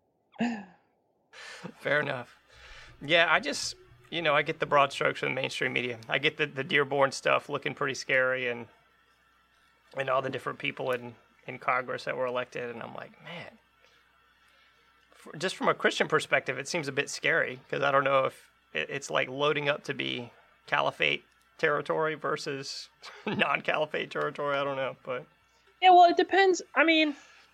Fair enough. Yeah, I just, you know, I get the broad strokes from the mainstream media. I get the, the Dearborn stuff looking pretty scary and and all the different people in, in Congress that were elected. And I'm like, man, just from a Christian perspective, it seems a bit scary because I don't know if it's like loading up to be caliphate territory versus non-caliphate territory. I don't know, but yeah, well, it depends. I mean,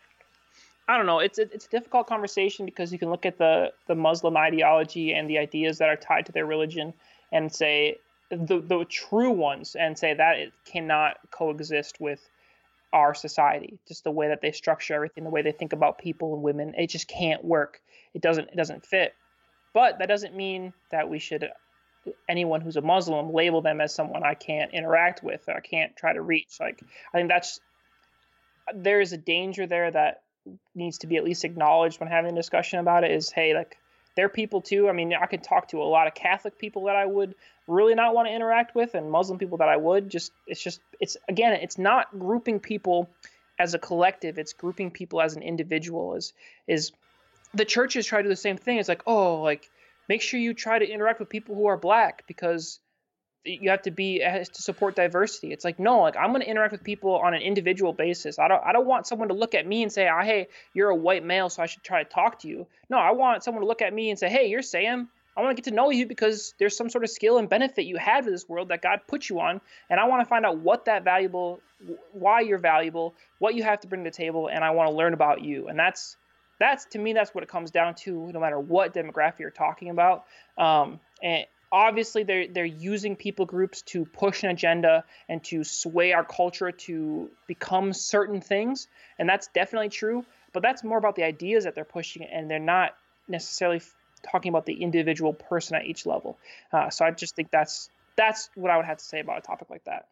I don't know. It's a, it's a difficult conversation because you can look at the the Muslim ideology and the ideas that are tied to their religion and say the the true ones and say that it cannot coexist with our society. Just the way that they structure everything, the way they think about people and women, it just can't work. It doesn't it doesn't fit. But that doesn't mean that we should, anyone who's a Muslim, label them as someone I can't interact with or I can't try to reach. Like, I think that's, there is a danger there that needs to be at least acknowledged when having a discussion about it is, hey, like, they're people too. I mean, I could talk to a lot of Catholic people that I would really not want to interact with and Muslim people that I would. Just, it's just, it's, again, it's not grouping people as a collective. It's grouping people as an individual. Is, is, the churches try to do the same thing. It's like, oh, like, make sure you try to interact with people who are black because you have to be to support diversity. It's like, no, like, I'm going to interact with people on an individual basis. I don't I don't want someone to look at me and say, oh, hey, you're a white male, so I should try to talk to you. No, I want someone to look at me and say, hey, you're Sam. I want to get to know you because there's some sort of skill and benefit you have in this world that God put you on. And I want to find out what that valuable, why you're valuable, what you have to bring to the table. And I want to learn about you. And that's, That's, to me, that's what it comes down to, no matter what demographic you're talking about. Um, and obviously, they're, they're using people groups to push an agenda and to sway our culture to become certain things. And that's definitely true. But that's more about the ideas that they're pushing, and they're not necessarily f- talking about the individual person at each level. Uh, so I just think that's that's what I would have to say about a topic like that.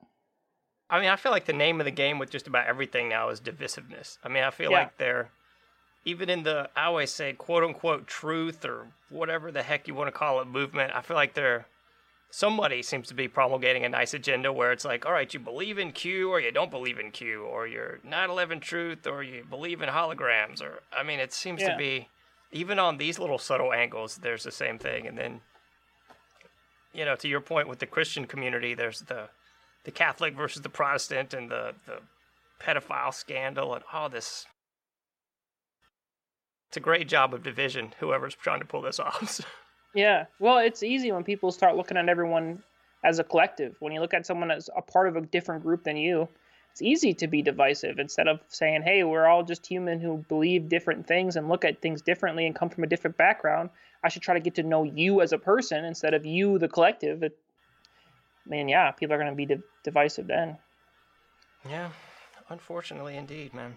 I mean, I feel like the name of the game with just about everything now is divisiveness. I mean, I feel Yeah. like they're, even in the, I always say, quote unquote, truth or whatever the heck you want to call it, movement, I feel like they're, somebody seems to be promulgating a nice agenda where it's like, all right, you believe in Q or you don't believe in Q, or you're nine eleven truth or you believe in holograms, or, I mean, it seems Yeah. to be, even on these little subtle angles, there's the same thing. And then, you know, to your point with the Christian community, there's the, the Catholic versus the Protestant and the, the pedophile scandal and all this. It's a great job of division, whoever's trying to pull this off. Yeah. Well, it's easy when people start looking at everyone as a collective. When you look at someone as a part of a different group than you, it's easy to be divisive instead of saying, hey, we're all just human who believe different things and look at things differently and come from a different background. I should try to get to know you as a person instead of you, the collective. It, I mean, yeah, people are going to be div- divisive then. Yeah, unfortunately indeed, man.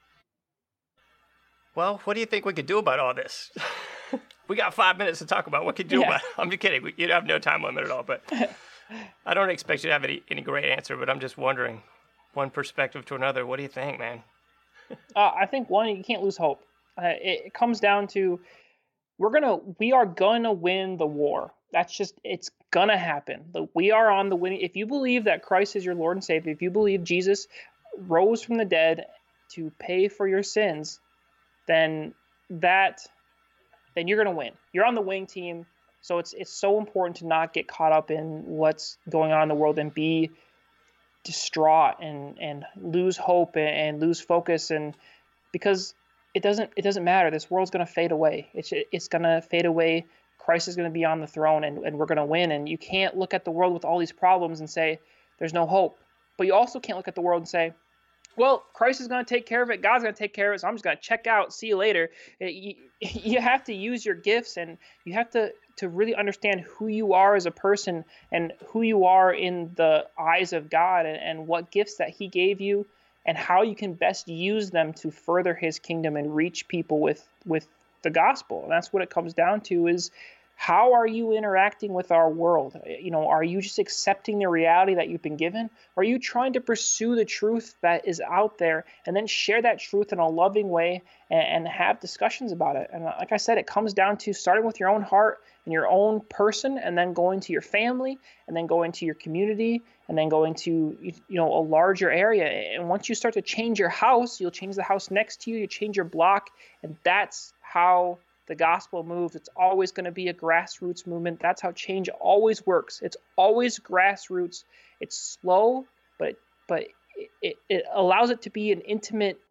Well, what do you think we could do about all this? We got five minutes to talk about what could do Yeah. about it. I'm just kidding. We- You have no time limit at all, but I don't expect you to have any, any great answer, but I'm just wondering, one perspective to another, what do you think, man? Uh, I think one, you can't lose hope. Uh, it, it comes down to we're gonna, we are gonna win the war. That's just, it's gonna happen. The, we are on the winning. If you believe that Christ is your Lord and Savior, if you believe Jesus rose from the dead to pay for your sins, then that, then you're gonna win. You're on the winning team. So it's it's so important to not get caught up in what's going on in the world and be distraught and and lose hope and, and lose focus, and because it doesn't it doesn't matter. This world's gonna fade away. It's it's gonna fade away. Christ is gonna be on the throne, and, and we're gonna win. And you can't look at the world with all these problems and say there's no hope. But you also can't look at the world and say, well, Christ is going to take care of it. God's going to take care of it. So I'm just going to check out. See you later. You, you have to use your gifts, and you have to, to really understand who you are as a person and who you are in the eyes of God, and, and what gifts that he gave you and how you can best use them to further his kingdom and reach people with, with the gospel. And that's what it comes down to is, how are you interacting with our world? You know, are you just accepting the reality that you've been given? Or are you trying to pursue the truth that is out there and then share that truth in a loving way and, and have discussions about it? And like I said, it comes down to starting with your own heart and your own person, and then going to your family, and then going to your community, and then going to, you know, a larger area. And once you start to change your house, you'll change the house next to you, you change your block, and that's how the gospel moves. It's always going to be a grassroots movement. That's how change always works. It's always grassroots. It's slow, but but it, it allows it to be an intimate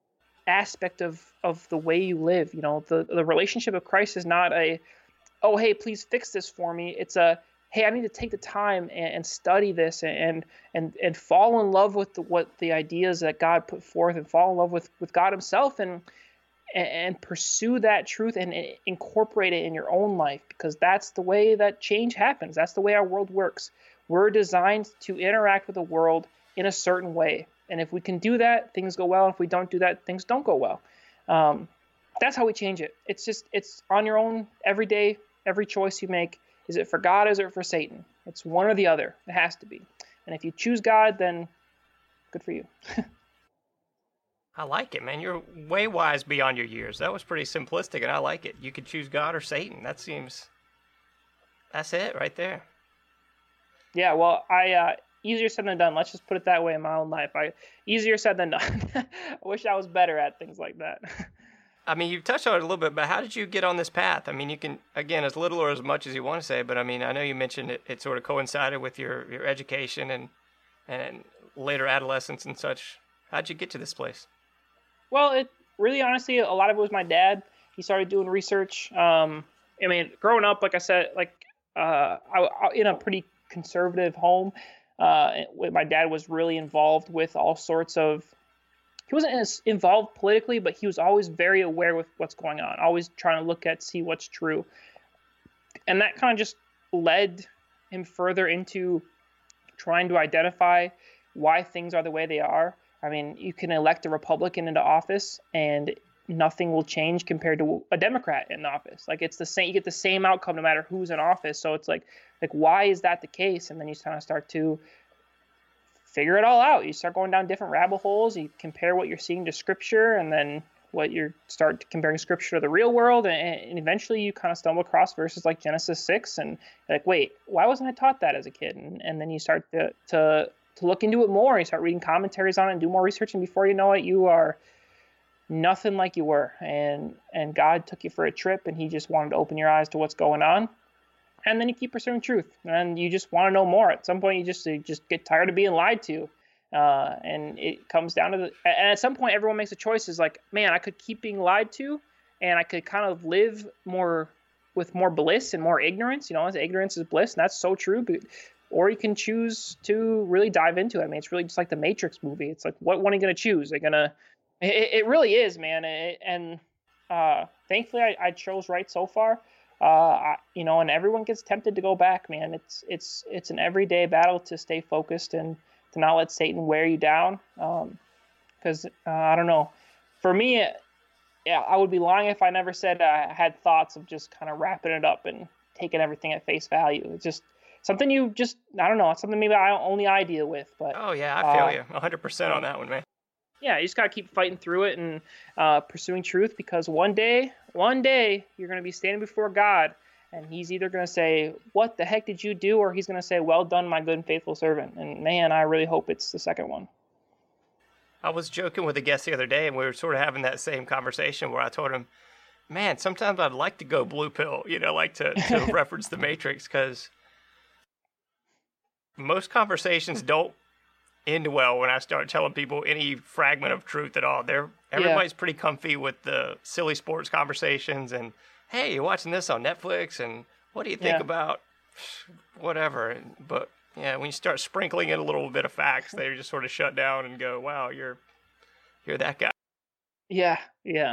aspect of of the way you live. You know, the the relationship of Christ is not a, oh hey, please fix this for me. It's a, hey, I need to take the time and, and study this and and and fall in love with the, what the ideas that God put forth, and fall in love with with God Himself, and and pursue that truth and incorporate it in your own life, because that's the way that change happens. That's the way our world works. We're designed to interact with the world in a certain way. And if we can do that, things go well. If we don't do that, things don't go well. Um, that's how we change it. It's just, it's on your own every day, every choice you make. Is it for God? Is it for Satan? It's one or the other. It has to be. And if you choose God, then good for you. I like it, man. You're way wise beyond your years. That was pretty simplistic, and I like it. You could choose God or Satan. That seems, that's it right there. Yeah, well, I uh, easier said than done. Let's just put it that way in my own life. I easier said than done. I wish I was better at things like that. I mean, you've touched on it a little bit, but how did you get on this path? I mean, you can, again, as little or as much as you want to say, but I mean, I know you mentioned it, it sort of coincided with your, your education and, and later adolescence and such. How'd you get to this place? Well, it really, honestly, a lot of it was my dad. He started doing research. Um, I mean, growing up, like I said, like uh, I, I, in a pretty conservative home, uh, my dad was really involved with all sorts of, he wasn't as involved politically, but he was always very aware with what's going on, always trying to look at, see what's true. And that kind of just led him further into trying to identify why things are the way they are. I mean, you can elect a Republican into office and nothing will change compared to a Democrat in office. Like, it's the same, you get the same outcome no matter who's in office. So it's like, like, why is that the case? And then you kind of start to figure it all out. You start going down different rabbit holes. You compare what you're seeing to scripture, and then what you start comparing scripture to the real world. And, and eventually you kind of stumble across verses like Genesis six, and you're like, wait, why wasn't I taught that as a kid? And, and then you start to, to, to look into it more. You start reading commentaries on it and do more research. And before you know it, you are nothing like you were. And, and God took you for a trip, and He just wanted to open your eyes to what's going on. And then you keep pursuing truth, and you just want to know more. At some point, you just you just get tired of being lied to, uh, and it comes down to the. And at some point, everyone makes a choice. Is like, man, I could keep being lied to, and I could kind of live more with more bliss and more ignorance. You know, ignorance is bliss, and that's so true. But, or you can choose to really dive into it. I mean, it's really just like the Matrix movie. It's like, what one are you gonna choose? They're gonna. It, it really is, man. It, and uh, thankfully, I, I chose right so far. Uh, I, you know, and everyone gets tempted to go back, man. It's it's it's an everyday battle to stay focused and to not let Satan wear you down. Um, because uh, I don't know, for me, yeah, I would be lying if I never said I had thoughts of just kind of wrapping it up and taking everything at face value. It's just something you just I don't know. It's something maybe I only I deal with, but oh yeah, I feel uh, you one hundred percent on that one, man. Yeah, you just got to keep fighting through it and uh, pursuing truth, because one day, one day, you're going to be standing before God, and He's either going to say, what the heck did you do? Or He's going to say, well done, my good and faithful servant. And man, I really hope it's the second one. I was joking with a guest the other day, and we were sort of having that same conversation where I told him, man, sometimes I'd like to go blue pill, you know, like to, to reference the Matrix, because most conversations don't end well when I start telling people any fragment of truth at all. They're everybody's yeah. pretty comfy with the silly sports conversations and, hey, you're watching this on Netflix, and what do you think yeah. about whatever? But yeah, when you start sprinkling in a little bit of facts, they just sort of shut down and go, wow, you're you're that guy. Yeah, yeah.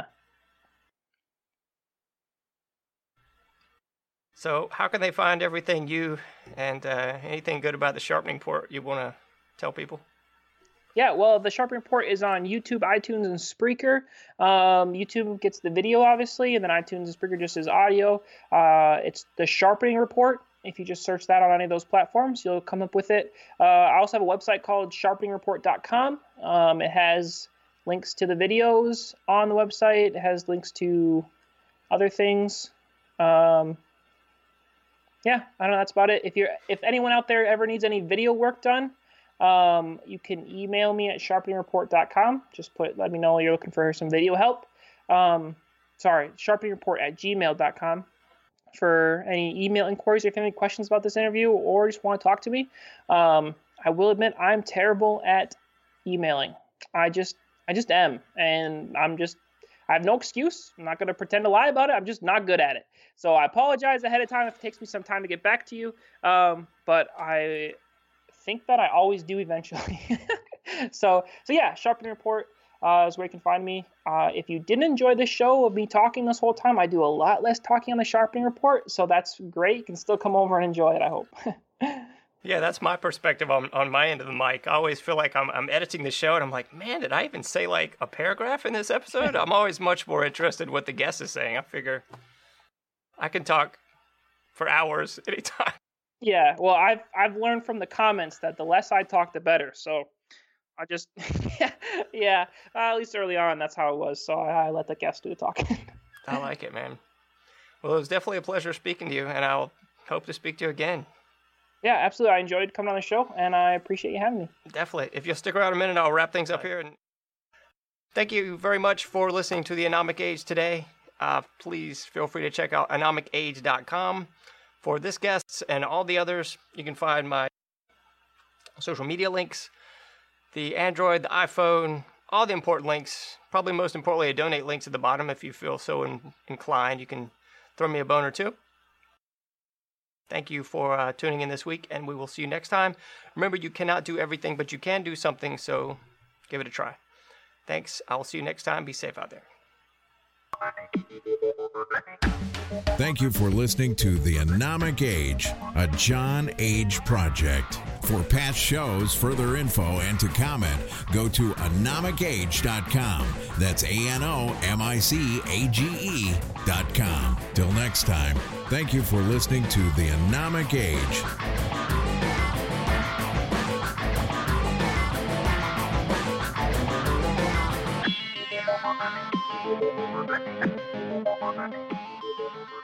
So how can they find everything you and uh, anything good about the Sharpening Port you want to tell people? Yeah, well, the Sharpening Port is on YouTube, iTunes, and Spreaker. Um, YouTube gets the video, obviously, and then iTunes and Spreaker just is audio. Uh, it's the Sharpening Report. If you just search that on any of those platforms, you'll come up with it. Uh, I also have a website called sharpening report dot com. Um, it has links to the videos on the website. It has links to other things. Um, yeah, I don't know. That's about it. If you're, if anyone out there ever needs any video work done, Um, you can email me at sharpening report dot com. Just put, let me know you're looking for some video help. Um, sorry, sharpening report at gmail dot com for any email inquiries or if you have any questions about this interview or just want to talk to me. Um, I will admit I'm terrible at emailing. I just, I just am, and I'm just I have no excuse. I'm not going to pretend to lie about it. I'm just not good at it. So I apologize ahead of time if it takes me some time to get back to you. Um, but I think that I always do eventually. so, so yeah, Sharpening Report uh, is where you can find me. Uh, if you didn't enjoy this show of me talking this whole time, I do a lot less talking on the Sharpening Report. So that's great. You can still come over and enjoy it, I hope. Yeah, that's my perspective on, on my end of the mic. I always feel like I'm I'm editing the show, and I'm like, man, did I even say like a paragraph in this episode? I'm always much more interested in what the guest is saying. I figure I can talk for hours anytime. Yeah, well, I've I've learned from the comments that the less I talk, the better. So I just, yeah, yeah uh, at least early on, that's how it was. So I, I let the guest do the talking. I like it, man. Well, it was definitely a pleasure speaking to you, and I'll hope to speak to you again. Yeah, absolutely. I enjoyed coming on the show, and I appreciate you having me. Definitely. If you'll stick around a minute, I'll wrap things up here. And thank you very much for listening to the Anomic Age today. Uh, please feel free to check out anomic age dot com for this guest and all the others. You can find my social media links, the Android, the iPhone, all the important links. Probably most importantly, a donate link at the bottom. If you feel so in- inclined, you can throw me a bone or two. Thank you for uh, tuning in this week, and we will see you next time. Remember, you cannot do everything, but you can do something, so give it a try. Thanks. I will see you next time. Be safe out there. Thank you for listening to The Anomic Age, a John Age project. For past shows, further info, and to comment, go to anomic age dot com. That's A N O M I C A G E dot com. Till next time, thank you for listening to The Anomic Age. Thank you.